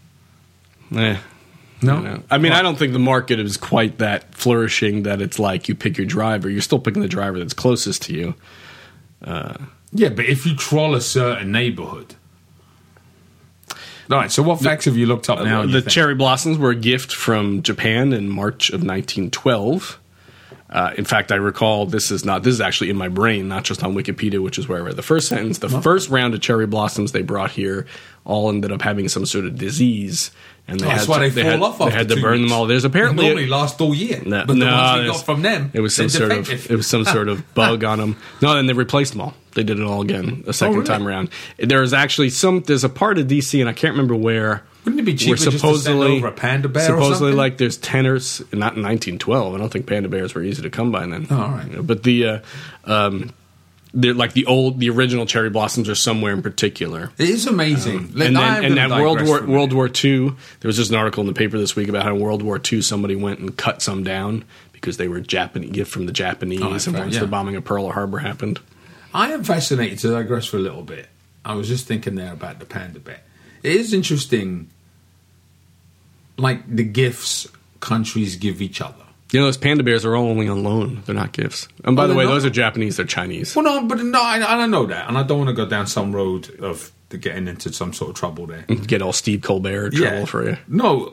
No? I mean, I don't think the market is quite that flourishing that it's like you pick your driver. You're still picking the driver that's closest to you. Yeah, but if you troll a certain neighborhood... All right, so what facts have you looked up now? The cherry blossoms were a gift from Japan in March of 1912. In fact, I recall this is actually in my brain, not just on Wikipedia, which is where I read the first sentence. The first round of cherry blossoms they brought here all ended up having some sort of disease. And that's why they fall off. They had to burn them all. There's apparently they normally last all year. But the ones we got from them, it was some sort of bug on them. No, then they replaced them all. They did it all again a second time around. There's actually there's a part of DC, and I can't remember where. Wouldn't it be cheaper just to send over a panda bear supposedly, or something? like there's tenors, not in 1912. I don't think panda bears were easy to come by then. Oh, all right. But they're like the original cherry blossoms are somewhere in particular. It is amazing. And then World War II, there was just an article in the paper this week about how in World War II somebody went and cut some down because they were Japanese, gift from the Japanese, and once the bombing of Pearl Harbor happened. I am fascinated, to digress for a little bit. I was just thinking there about the panda bear. It is interesting, like the gifts countries give each other. You know, those panda bears are all only on loan. They're not gifts. And by the way, those are Japanese. They're Chinese. Well, I know that. And I don't want to go down some road of getting into some sort of trouble there. Get all Steve Colbert trouble for you. No,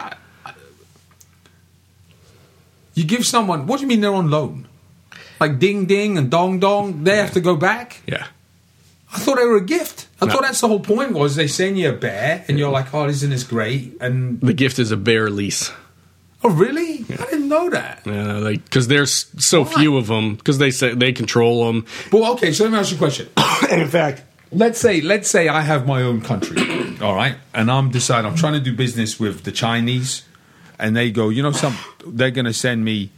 you give someone, what do you mean they're on loan? Like ding ding and dong dong, they have to go back? Yeah. I thought they were a gift. I thought that's the whole point was they send you a bear and you're like, oh, isn't this great? And the gift is a bear lease. Oh, really? Yeah. I didn't know that. Yeah, because there's so few of them, because they say they control them. Well, okay, so let me ask you a question. And in fact, let's say I have my own country, all right, and I'm trying to do business with the Chinese, and they go, they're going to send me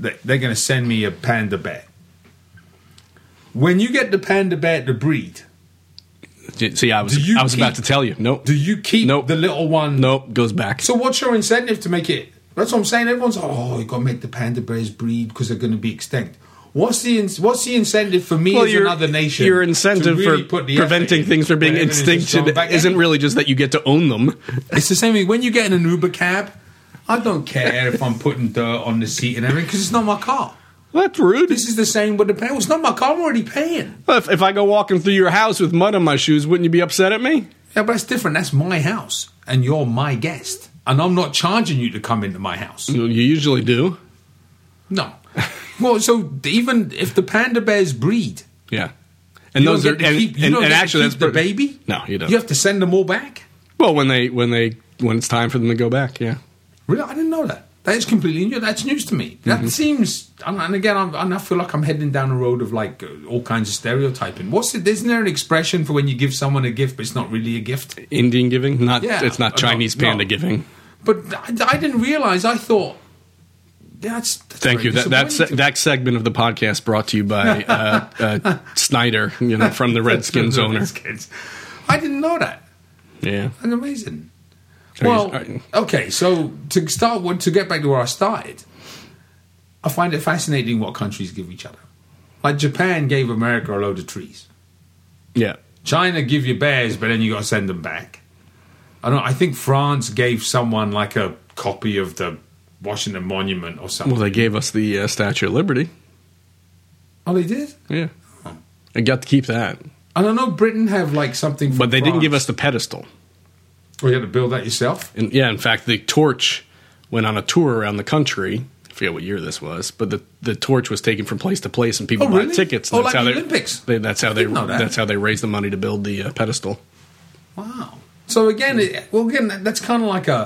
a panda bear. When you get the panda bear to breed, see, I was about to tell you. Nope. Do you keep the little one? Nope, goes back. So what's your incentive to make it? That's what I'm saying. Everyone's like, oh, you got to make the panda bears breed because they're going to be extinct. What's the incentive for me as another nation? Your incentive really for preventing things from being extinct isn't really just that you get to own them. It's the same thing. When you get in an Uber cab, I don't care if I'm putting dirt on the seat and everything because it's not my car. That's rude. This is the same with the pay. Well, it's not my car. I'm already paying. Well, if I go walking through your house with mud on my shoes, wouldn't you be upset at me? Yeah, but that's different. That's my house, and you're my guest. And I'm not charging you to come into my house. You usually do. No. Well, so even if the panda bears breed, yeah, and those are actually that's the baby. No, you don't. You have to send them all back. Well, when it's time for them to go back, yeah. Really, I didn't know that. That is completely new. That's news to me. That seems, and again, I feel like I'm heading down a road of like all kinds of stereotyping. Isn't there an expression for when you give someone a gift, but it's not really a gift? Indian giving, it's not Chinese panda giving. But I didn't realize. I thought that's thank you. That segment of the podcast brought to you by Snyder, from the Redskins owner. I didn't know that. Yeah, that's amazing. Well, okay, so to get back to where I started, I find it fascinating what countries give each other. Like Japan gave America a load of trees. Yeah. China give you bears, but then you got to send them back. I think France gave someone like a copy of the Washington Monument or something. Well, they gave us the Statue of Liberty. Oh, they did? Yeah. Oh. I got to keep that. I don't know, Britain have like something from But they France. didn't give us the pedestal. Well, you had to build that yourself? And, yeah, in fact, the torch went on a tour around the country. I forget what year this was, but the torch was taken from place to place, and people bought tickets. And like the Olympics? That's how they raised the money to build the pedestal. Wow. So again, that's kind of like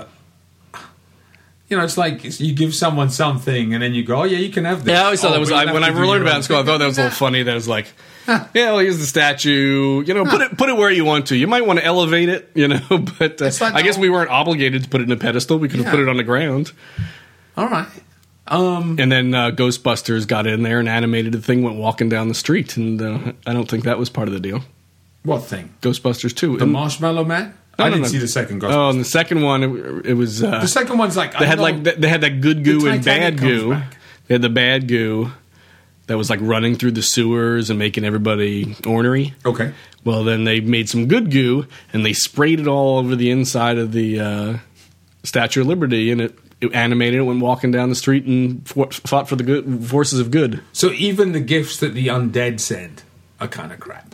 it's like you give someone something, and then you go, oh, yeah, you can have this. Yeah, I always thought that was, when I learned about it in school, I thought that was a little funny. That was like, yeah, well, here's the statue. Put it where you want to. You might want to elevate it, but like I guess we weren't obligated to put it in a pedestal. We could have put it on the ground. All right. And then Ghostbusters got in there and animated the thing, went walking down the street, and I don't think that was part of the deal. What thing? Ghostbusters 2. The Marshmallow Man? I didn't see the second Ghostbusters. Oh, and the second one, it was... the second one's like... They had that good goo and bad goo. They had the bad goo that was like running through the sewers and making everybody ornery. Okay. Well, then they made some good goo, and they sprayed it all over the inside of the Statue of Liberty, and it animated it, went walking down the street and fought for the good forces of good. So even the gifts that the undead send are kind of crap.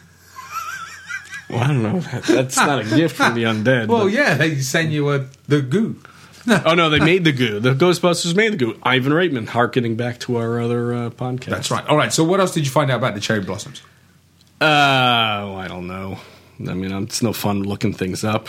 Well, I don't know. That's not a gift from the undead. Well, yeah, they send you the goo. Oh, no, they made the goo. The Ghostbusters made the goo. Ivan Reitman, harkening back to our other podcast. That's right. All right, so what else did you find out about the cherry blossoms? I don't know. I mean, it's no fun looking things up.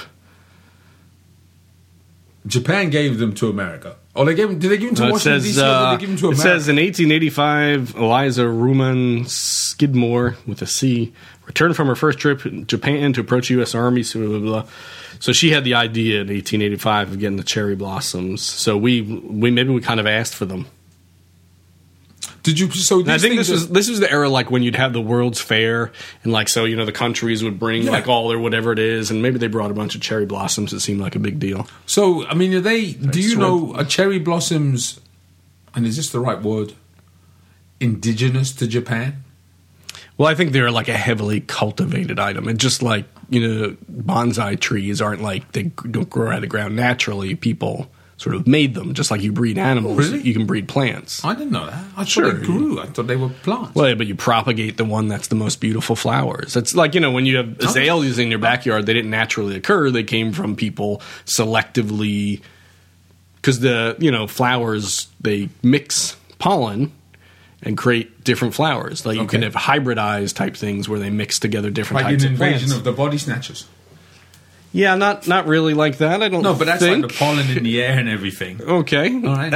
Japan gave them to America. Oh, did they give them to Washington, D.C., or did they give them to America? It says in 1885, Eliza Ruman Skidmore, with a C, returned from her first trip in Japan to approach U.S. Army. So she had the idea in 1885 of getting the cherry blossoms. So we kind of asked for them. Did you? So I think this was the era like when you'd have the World's Fair and like so the countries would bring like all their whatever it is, and maybe they brought a bunch of cherry blossoms. It seemed like a big deal. So I mean, do you know cherry blossoms? And is this the right word? Indigenous to Japan? Well, I think they're like a heavily cultivated item, and just like bonsai trees aren't like they don't grow out of the ground naturally. People sort of made them, just like you breed animals. Really? You can breed plants. I didn't know that. I thought they grew. I thought they were plants. Well, yeah, but you propagate the one that's the most beautiful flowers. It's like, when you have azaleas in your backyard, they didn't naturally occur. They came from people selectively, because the, flowers, they mix pollen and create different flowers. Like you can have hybridized type things where they mix together different types of plants. Like an invasion of the body snatchers. Yeah, not really like that. I don't. No, but that's like the pollen in the air and everything. Okay, all right.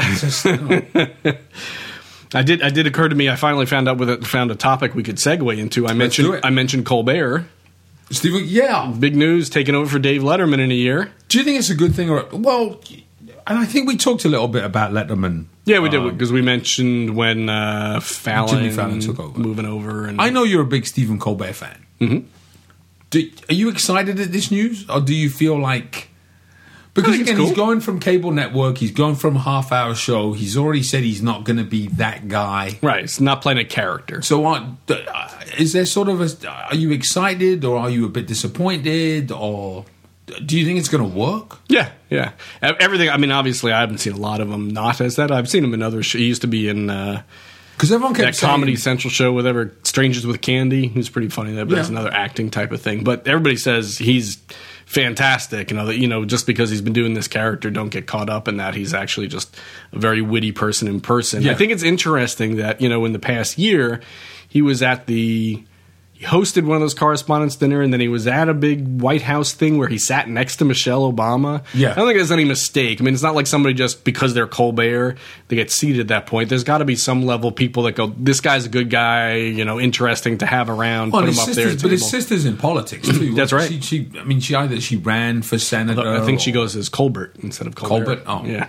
I did occur to me. I finally found a topic we could segue into. I mentioned Colbert. Stephen, yeah, big news taking over for Dave Letterman in a year. Do you think it's a good thing or well? And I think we talked a little bit about Letterman. Yeah, we did because we mentioned when Fallon took over, moving over. And I know you're a big Stephen Colbert fan. Mm-hmm. Are you excited at this news, or do you feel like... Because again, he's going from cable network, he's going from half-hour show, he's already said he's not going to be that guy. Right, he's not playing a character. So is there sort of are you excited, or are you a bit disappointed, or do you think it's going to work? Yeah. Everything, I mean, obviously I haven't seen a lot of them not as that. I've seen him in other shows. He used to be in... Because everyone kept saying, Comedy Central show, whatever, Strangers with Candy, who's pretty funny there, but that's another acting type of thing. But everybody says he's fantastic. Just because he's been doing this character, don't get caught up in that. He's actually just a very witty person in person. Yeah. I think it's interesting that, in the past year, he was at he hosted one of those correspondence dinner, and then he was at a big White House thing where he sat next to Michelle Obama. Yeah. I don't think there's any mistake. I mean, it's not like somebody just because they're Colbert, they get seated at that point. There's got to be some level of people that go, this guy's a good guy, interesting to have around, put him up there. But his sister's in politics, too. That's right. She ran for senator. I think she goes as Colbert instead of Colbert. Oh. Yeah.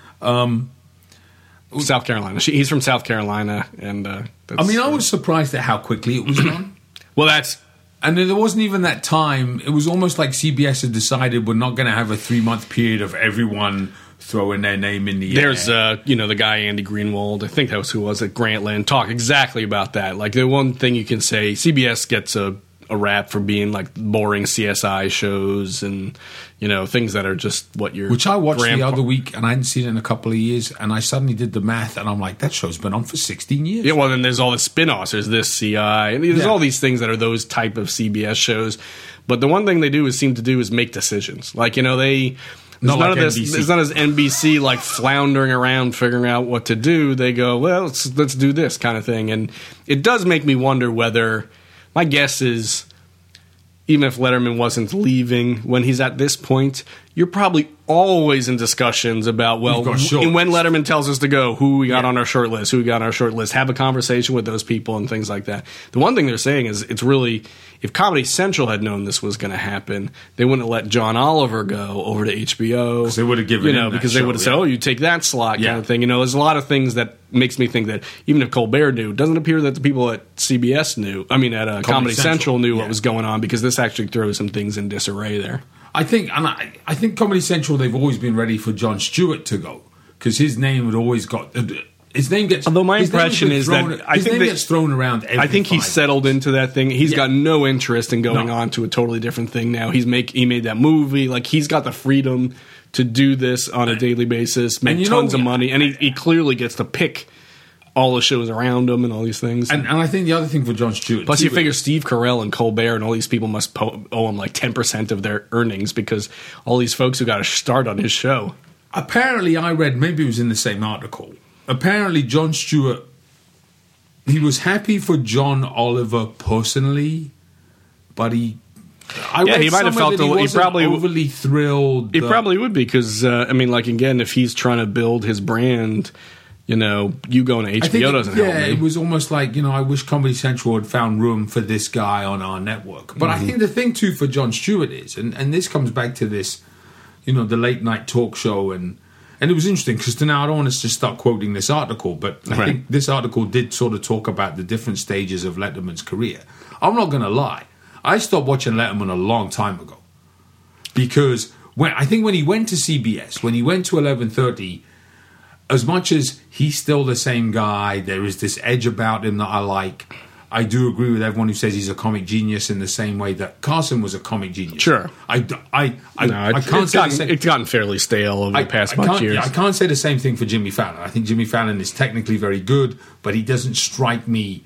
South Carolina. He's from South Carolina. And I was surprised at how quickly it was done. Well, and there wasn't even that time. It was almost like CBS had decided we're not going to have a 3-month period of everyone throwing their name in the air. There's, the guy Andy Greenwald, I think that was who was at Grantland, talk exactly about that. Like, the one thing you can say, CBS gets a rap for being like boring CSI shows and things that are just what you're. Which I watched the other week, and I hadn't seen it in a couple of years, and I suddenly did the math, and I'm like, that show's been on for 16 years. Yeah, well, then there's all the spin-offs. There's this CI, and there's all these things that are those type of CBS shows. But the one thing they seem to do is make decisions. Like, there's none of this. It's not as NBC like floundering around figuring out what to do. They go, well, let's do this kind of thing, and it does make me wonder whether. My guess is, even if Letterman wasn't leaving, when he's at this point, you're probably always in discussions about, well, and when Letterman tells us to go, who we got on our short list, have a conversation with those people and things like that. The one thing they're saying is it's really, if Comedy Central had known this was going to happen, they wouldn't have let John Oliver go over to HBO. Because they would have given him because they would have said, oh, you take that slot kind of thing. There's a lot of things that makes me think that even if Colbert knew, it doesn't appear that the people at CBS knew, at Comedy Central knew what was going on, because this actually throws some things in disarray there. I think Comedy Central, they've always been ready for Jon Stewart to go, because his name had always got his name gets. Although my impression is that his name gets thrown around. I think he's settled into that thing. He's got no interest in going on to a totally different thing now. He made that movie. Like, he's got the freedom to do this on a daily basis, make tons of money, and he clearly gets to pick all the shows around him and all these things. And I think the other thing for Jon Stewart... Plus, you figure Steve Carell and Colbert and all these people must owe him like 10% of their earnings, because all these folks who got a start on his show. Apparently, I read, maybe it was in the same article, apparently Jon Stewart, he was happy for John Oliver personally, but he might have felt he probably overly thrilled. He probably would be, because, again, if he's trying to build his brand... you going to HBO doesn't help me. Yeah, it was almost like, I wish Comedy Central had found room for this guy on our network. But I think the thing, too, for Jon Stewart is, and this comes back to this, the late night talk show, and And it was interesting because now I don't want to just start quoting this article, but I think this article did sort of talk about the different stages of Letterman's career. I'm not going to lie. I stopped watching Letterman a long time ago because when he went to CBS, when he went to 11:30, as much as he's still the same guy, there is this edge about him that I like. I do agree with everyone who says he's a comic genius in the same way that Carson was a comic genius. Sure. I can't say it's gotten fairly stale over the past bunch of years. I can't say the same thing for Jimmy Fallon. I think Jimmy Fallon is technically very good, but he doesn't strike me.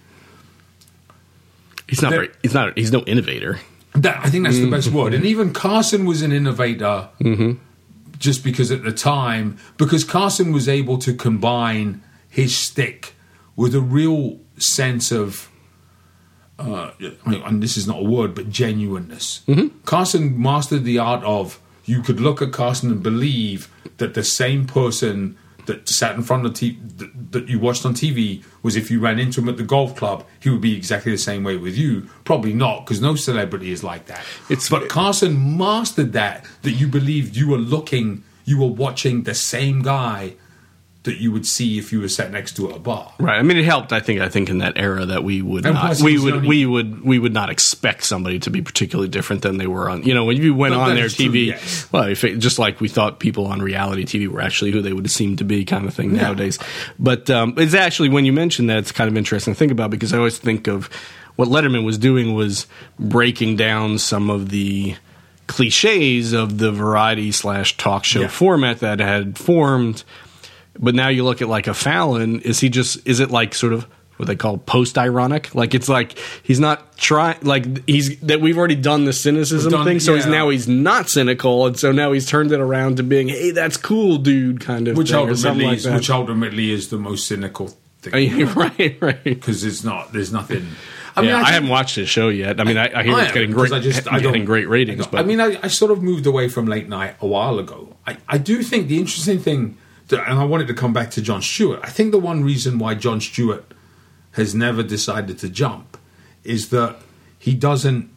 He's no innovator. I think that's the best word. And even Carson was an innovator just because at the time, because Carson was able to combine his shtick with a real sense of, and this is not a word, but genuineness. Carson mastered the art of, you could look at Carson and believe that the same person that sat in front of that you watched on TV was, if you ran into him at the golf club, he would be exactly the same way with you. Probably not, because no celebrity is like that. But Carson mastered that you believed you were watching the same guy that you would see if you were sat next to at a bar. Right. I mean, it helped. I think in that era that we would not expect somebody to be particularly different than they were on. When you went on their TV, yes. Well, just like we thought people on reality TV were actually who they would seem to be, kind of thing nowadays. But it's actually, when you mentioned that, it's kind of interesting to think about, because I always think of what Letterman was doing was breaking down some of the cliches of the variety / talk show format that had formed. But now you look at like a Fallon, is it like sort of what they call post-ironic? Like, it's like he's not trying, like we've already done the cynicism thing, so he's not cynical, and so now he's turned it around to being, hey, that's cool, dude, kind of which thing, which ultimately is the most cynical thing. Right. Because there's nothing. I haven't watched his show yet. I mean, I hear it's getting great ratings. But I sort of moved away from late night a while ago. I do think the interesting thing, and I wanted to come back to Jon Stewart, I think the one reason why Jon Stewart has never decided to jump is that he doesn't...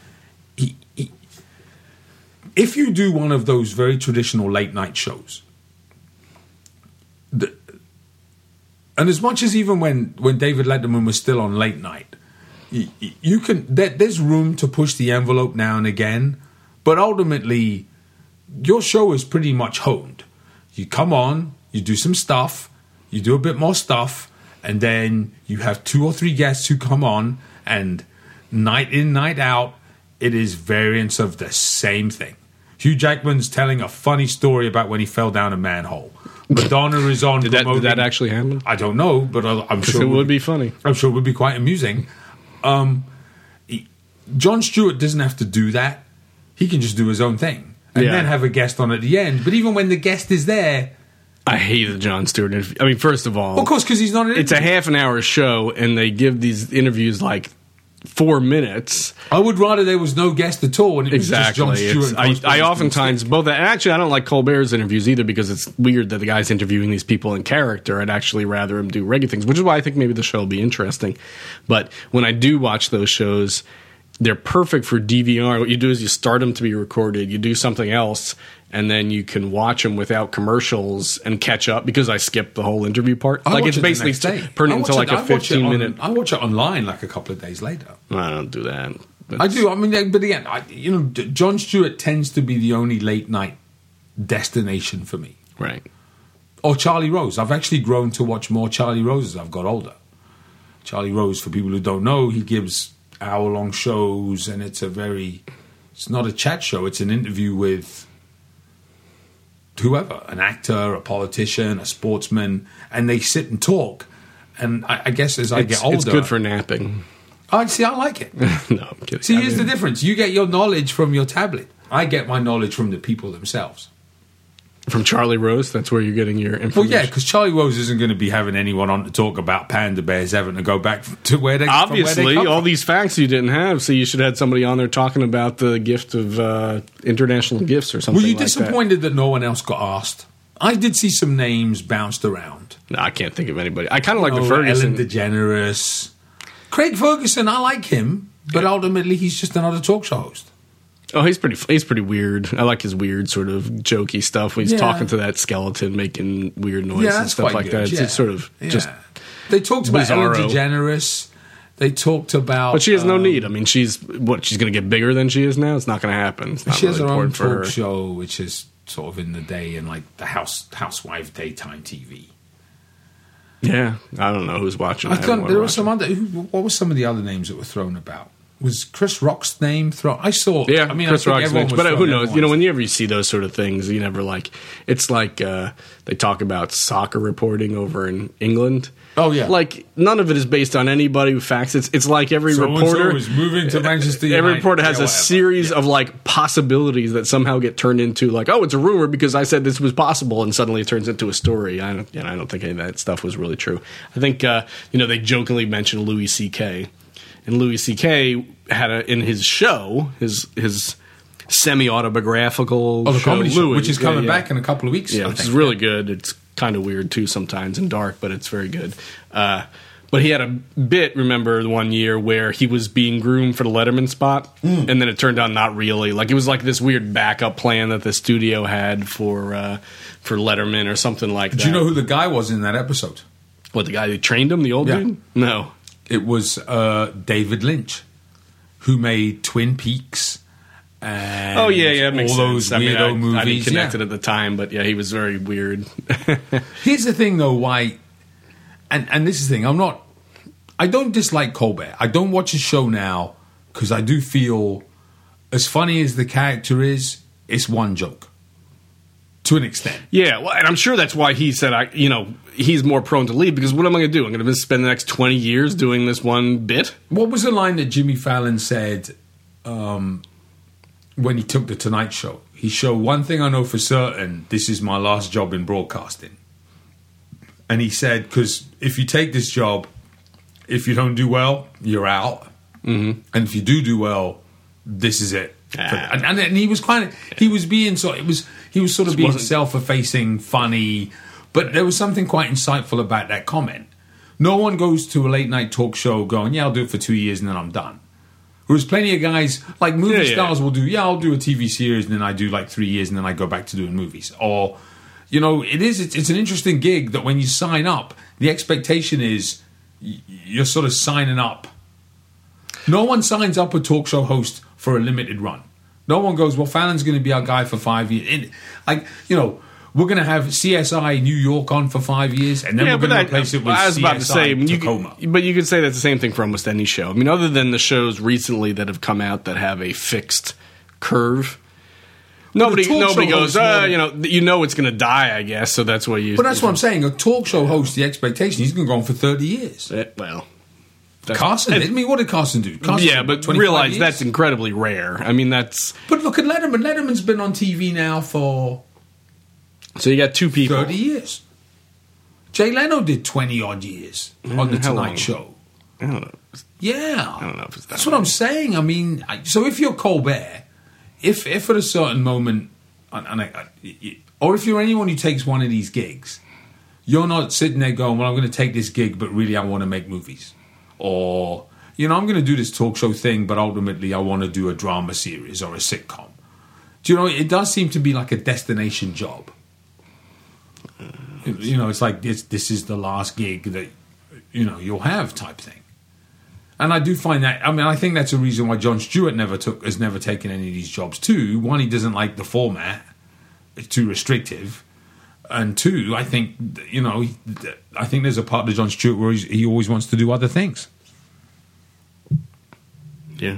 if you do one of those very traditional late night shows, and as much as even when David Letterman was still on late night, you can there's room to push the envelope now and again, but ultimately your show is pretty much honed. You come on, you do some stuff, you do a bit more stuff, and then you have 2 or 3 guests who come on, and night in, night out, it is variants of the same thing. Hugh Jackman's telling a funny story about when he fell down a manhole. Madonna is on. Did that actually happen? I don't know, but I'm sure it would be funny. I'm sure it would be quite amusing. Jon Stewart doesn't have to do that. He can just do his own thing and then have a guest on at the end. But even when the guest is there, I hate the Jon Stewart interview. I mean, first of all, of course, because he's not an interview. It's a half an hour show, and they give these interviews like 4 minutes. I would rather there was no guest at all, and it was just Jon Stewart. I oftentimes both. And actually, I don't like Colbert's interviews either, because it's weird that the guy's interviewing these people in character. I'd actually rather him do regular things, which is why I think maybe the show will be interesting. But when I do watch those shows, they're perfect for DVR. What you do is you start them to be recorded, you do something else, and then you can watch them without commercials and catch up, because I skipped the whole interview part. Like, it's basically turned into like a 15-minute... I watch it online like a couple of days later. I don't do that. I do. I mean, but again, Jon Stewart tends to be the only late night destination for me. Right. Or Charlie Rose. I've actually grown to watch more Charlie Rose as I've got older. Charlie Rose, for people who don't know, he gives hour-long shows, and it's not a chat show, it's an interview with whoever, an actor, a politician, a sportsman, and they sit and talk. And I guess as I get older... It's good for napping. I like it. No, I'm kidding. See, here's the difference. You get your knowledge from your tablet. I get my knowledge from the people themselves. From Charlie Rose? That's where you're getting your information? Well, yeah, because Charlie Rose isn't going to be having anyone on to talk about panda bears having to go back to where they Obviously, all these facts you didn't have, so you should have had somebody on there talking about the gift of international gifts or something like that. Were you disappointed that no one else got asked? I did see some names bounced around. No, I can't think of anybody. I kind of like the Ferguson. Ellen DeGeneres. Craig Ferguson, I like him, but ultimately he's just another talk show host. Oh, he's pretty weird. I like his weird sort of jokey stuff when he's talking to that skeleton, making weird noises and stuff like that. It's sort of just. They talked about Ellen DeGeneres. They talked about, but she has no need. I mean, she's going to get bigger than she is now. It's not going to happen. It's not she really has her own important talk show, which is sort of in the day in like the housewife daytime TV. Yeah, I don't know who's watching. There were some other. What were some of the other names that were thrown about? Was Chris Rock's name thrown? I saw. Yeah, I mean, Chris Rock's name. But who knows? Whenever you see those sort of things, you never like. It's like they talk about soccer reporting over in England. Oh yeah, like none of it is based on anybody with facts. It's like every reporter is moving to Manchester United. Every reporter has a series of like possibilities that somehow get turned into like, oh, it's a rumor because I said this was possible, and suddenly it turns into a story. I don't think any of that stuff was really true. I think they jokingly mentioned Louis C.K. And Louis C.K. had in his show, his semi-autobiographical comedy show, which is coming back in a couple of weeks. Yeah, it's really good. It's kind of weird, too, sometimes, and dark, but it's very good. But he had a bit, remember, one year where he was being groomed for the Letterman spot, and then it turned out not really. Like, it was like this weird backup plan that the studio had for Letterman or something like that. Do you know who the guy was in that episode? What, the guy who trained him, the old dude? No. It was David Lynch, who made Twin Peaks and all those weirdo movies. I didn't connect it at the time, but yeah, he was very weird. Here's the thing, though, why, and this is the thing, I don't dislike Colbert. I don't watch his show now because I do feel, as funny as the character is, it's one joke. To an extent. Yeah, well, and I'm sure that's why he said, he's more prone to leave, because what am I going to do? I'm going to spend the next 20 years doing this one bit? What was the line that Jimmy Fallon said when he took The Tonight Show? He showed, one thing I know for certain, this is my last job in broadcasting. And he said, because if you take this job, if you don't do well, you're out. Mm-hmm. And if you do well, this is it. And he was he was being he was sort of being self-effacing, funny, but there was something quite insightful about that comment. No one goes to a late night talk show going, "Yeah, I'll do it for 2 years and then I'm done." Whereas plenty of guys, like movie stars, will do, "Yeah, I'll do a TV series and then I do like 3 years and then I go back to doing movies." Or, it's an interesting gig that when you sign up, the expectation is you're sort of signing up. No one signs up a talk show host for a limited run. No one goes, well, Fallon's going to be our guy for 5 years. We're going to have CSI New York on for 5 years, and then we're going to replace it with CSI about to say, Tacoma. But you could say that's the same thing for almost any show. I mean, other than the shows recently that have come out that have a fixed curve, nobody goes, it's going to die, I guess, so that's why you... But that's what I'm saying. A talk show host, the expectation, he's going to go on for 30 years. Carson did. I mean, what did Carson do? But realize years? That's incredibly rare. I mean, that's... But look at Letterman. Letterman's been on TV now for... So you got two people. 30 years. Jay Leno did 20-odd years on The Tonight Show. I don't know. Yeah. I don't know if it's that That's what I'm saying. I mean, so if you're Colbert, if at a certain moment... or if you're anyone who takes one of these gigs, you're not sitting there going, well, I'm going to take this gig, but really I want to make movies. Or, I'm going to do this talk show thing, but ultimately I want to do a drama series or a sitcom. Do you know, it does seem to be like a destination job. It's like this is the last gig that, you'll have type thing. And I do find that, I think that's a reason why Jon Stewart has never taken any of these jobs too. One, he doesn't like the format. It's too restrictive. And two, I think, I think there's a part of Jon Stewart where he always wants to do other things. Yeah.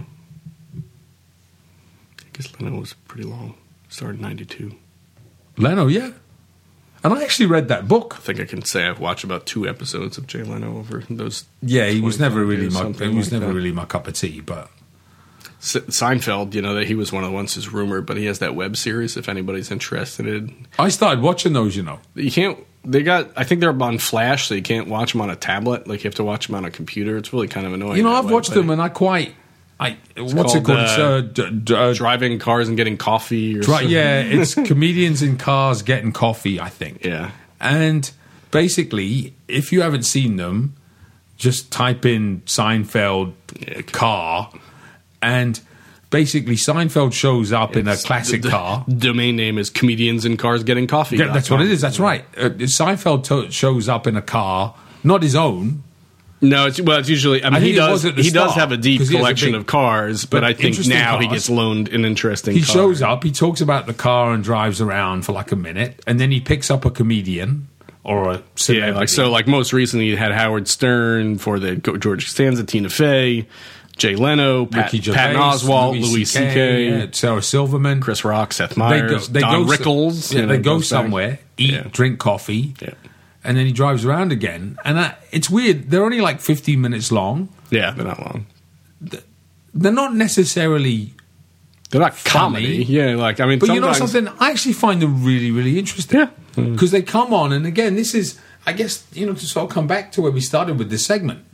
I guess Leno was pretty long. Started in 92. Leno, yeah. And I actually read that book. I think I can say I've watched about 2 episodes of Jay Leno over those. Yeah, he was never really really my cup of tea, but... Seinfeld, that he was one of the ones who's rumored, but he has that web series if anybody's interested in. I started watching those, You can't, I think they're on Flash, so you can't watch them on a tablet. Like, you have to watch them on a computer. It's really kind of annoying. I've watched them and what's it called? Driving cars and getting coffee. It's comedians in cars getting coffee, I think. Yeah. And basically, if you haven't seen them, just type in Seinfeld car. And basically Seinfeld shows up in a classic car. Domain name is Comedians in Cars Getting Coffee. Yeah, that's what it is. That's right. Seinfeld shows up in a car, not his own. No, it's usually. I mean, he does have a deep collection of cars, but I think now he gets loaned an interesting. He shows up, he talks about the car and drives around for like a minute, and then he picks up a comedian or a celebrity. Like most recently, you had Howard Stern for the George Costanza, Tina Fey, Jay Leno, Patton Oswalt, Louis C.K., Sarah Silverman, Chris Rock, Seth Meyers, Don Rickles. They go somewhere, eat, drink coffee. Yeah. And then he drives around again. And it's weird. They're only like 15 minutes long. Yeah, they're not long. They're not necessarily... They're not comedy. Yeah, like, I mean... But you know something? I actually find them really, really interesting. Yeah. Because they come on, and again, this is... I guess, to sort of come back to where we started with this segment.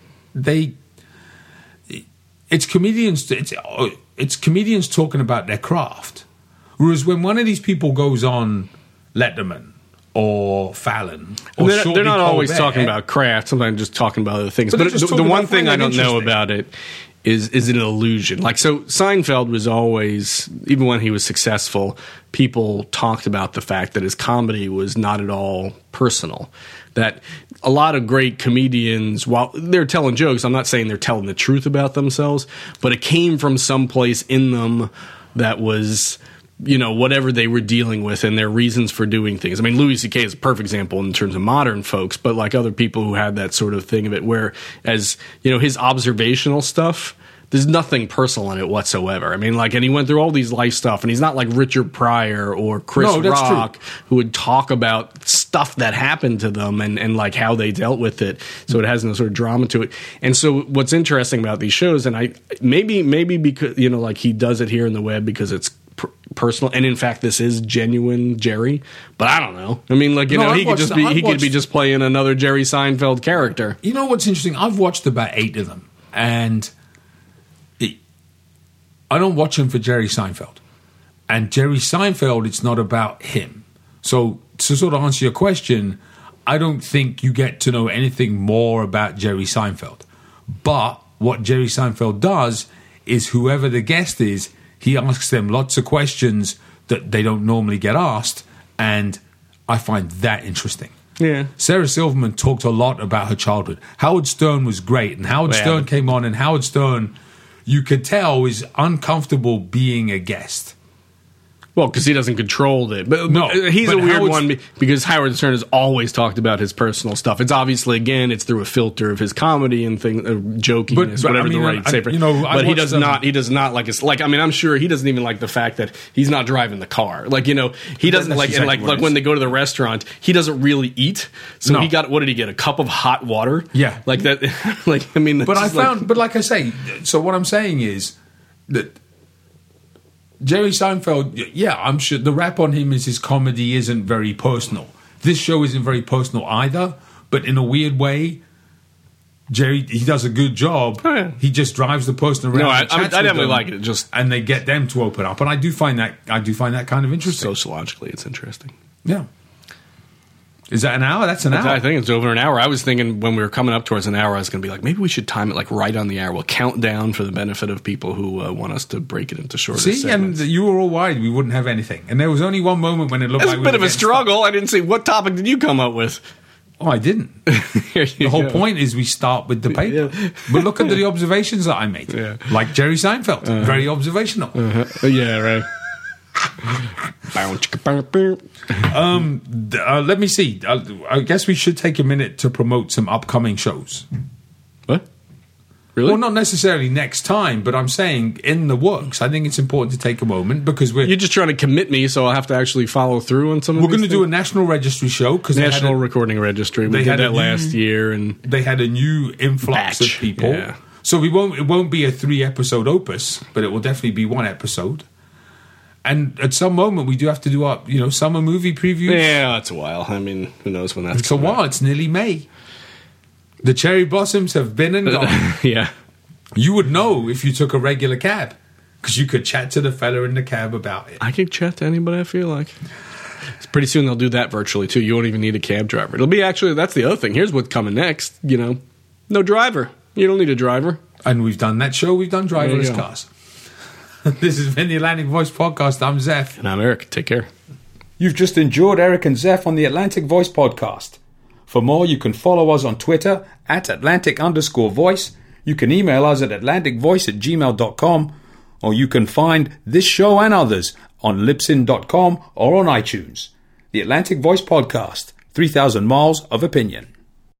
It's comedians... It's comedians talking about their craft. Whereas when one of these people goes on Letterman... or Fallon, or they're not always talking about craft. Sometimes just talking about other things. But the one thing I don't know about it is an illusion. Like, so Seinfeld was always, even when he was successful, people talked about the fact that his comedy was not at all personal. That a lot of great comedians, while they're telling jokes, I'm not saying they're telling the truth about themselves, but it came from someplace in them that was... whatever they were dealing with and their reasons for doing things. I mean, Louis C.K. is a perfect example in terms of modern folks, but like other people who had that sort of thing of it where, as his observational stuff, there's nothing personal in it whatsoever. I mean, like, and he went through all these life stuff, and he's not like Richard Pryor or Chris Rock, who would talk about stuff that happened to them and like how they dealt with it. So it has no sort of drama to it. And so what's interesting about these shows, and maybe because, like he does it here in the web because it's personal, and in fact this is genuine Jerry, but I don't know. I mean, like, he could be just playing another Jerry Seinfeld character. You know what's interesting? I've watched about 8 of them, and I don't watch them for Jerry Seinfeld. And Jerry Seinfeld, it's not about him. So to sort of answer your question, I don't think you get to know anything more about Jerry Seinfeld. But what Jerry Seinfeld does is whoever the guest is, he asks them lots of questions that they don't normally get asked, and I find that interesting. Yeah. Sarah Silverman talked a lot about her childhood. Howard Stern was great, and Howard Stern came on, and Howard Stern, you could tell, is uncomfortable being a guest. Well, because he doesn't control it. But he's a weird one because Howard Stern has always talked about his personal stuff. It's obviously, again, it's through a filter of his comedy and jokiness, whatever the right say. But he does not. He does not like. It's like, I mean, I'm sure he doesn't even like the fact that he's not driving the car. Like, he doesn't like. And like when they go to the restaurant, he doesn't really eat. So he got, what did he get? A cup of hot water. Yeah, like that. Like, I mean, but but like I say, so what I'm saying is that Jerry Seinfeld, I'm sure the rap on him is his comedy isn't very personal. This show isn't very personal either, but in a weird way, Jerry, he does a good job. Oh, yeah. He just drives the person around. No, I definitely like it. And they get them to open up, and I do find that kind of interesting. Sociologically, it's interesting. Yeah. Is that an hour? That's an hour. I think it's over an hour. I was thinking when we were coming up towards an hour, I was going to be like, maybe we should time it like right on the hour. We'll count down for the benefit of people who want us to break it into shorter segments. And you were all worried we wouldn't have anything. And there was only one moment when it looked like we were a bit of a struggle. I didn't say, what topic did you come up with? Oh, I didn't. The whole point is we start with the paper. Yeah. But look at the observations that I made. Yeah. Like Jerry Seinfeld. Very observational. Yeah, right. Let me see. I guess we should take a minute to promote some upcoming shows. What? Really? Well, not necessarily next time, but I'm saying in the works. I think it's important to take a moment because you're just trying to commit me, so I'll have to actually follow through on some of We're going to do a National Registry show. National Recording Registry. We did that last year. And they had a new influx of people. Yeah. So it won't be a 3-episode opus, but it will definitely be 1 episode. And at some moment, we do have to do our, summer movie previews. Yeah, that's a while. I mean, who knows when that's It's a while. It's nearly May. The cherry blossoms have been and gone. Yeah. You would know if you took a regular cab, because you could chat to the fella in the cab about it. I could chat to anybody I feel like. Pretty soon they'll do that virtually, too. You won't even need a cab driver. It'll be that's the other thing. Here's what's coming next. No driver. You don't need a driver. And we've done that show. We've done driverless cars. This has been the Atlantic Voice Podcast. I'm Zeph. And I'm Eric. Take care. You've just enjoyed Eric and Zeph on the Atlantic Voice Podcast. For more, you can follow us on Twitter @Atlantic_voice. You can email us at atlanticvoice@gmail.com, or you can find this show and others on Libsyn.com or on iTunes. The Atlantic Voice Podcast, 3,000 miles of opinion.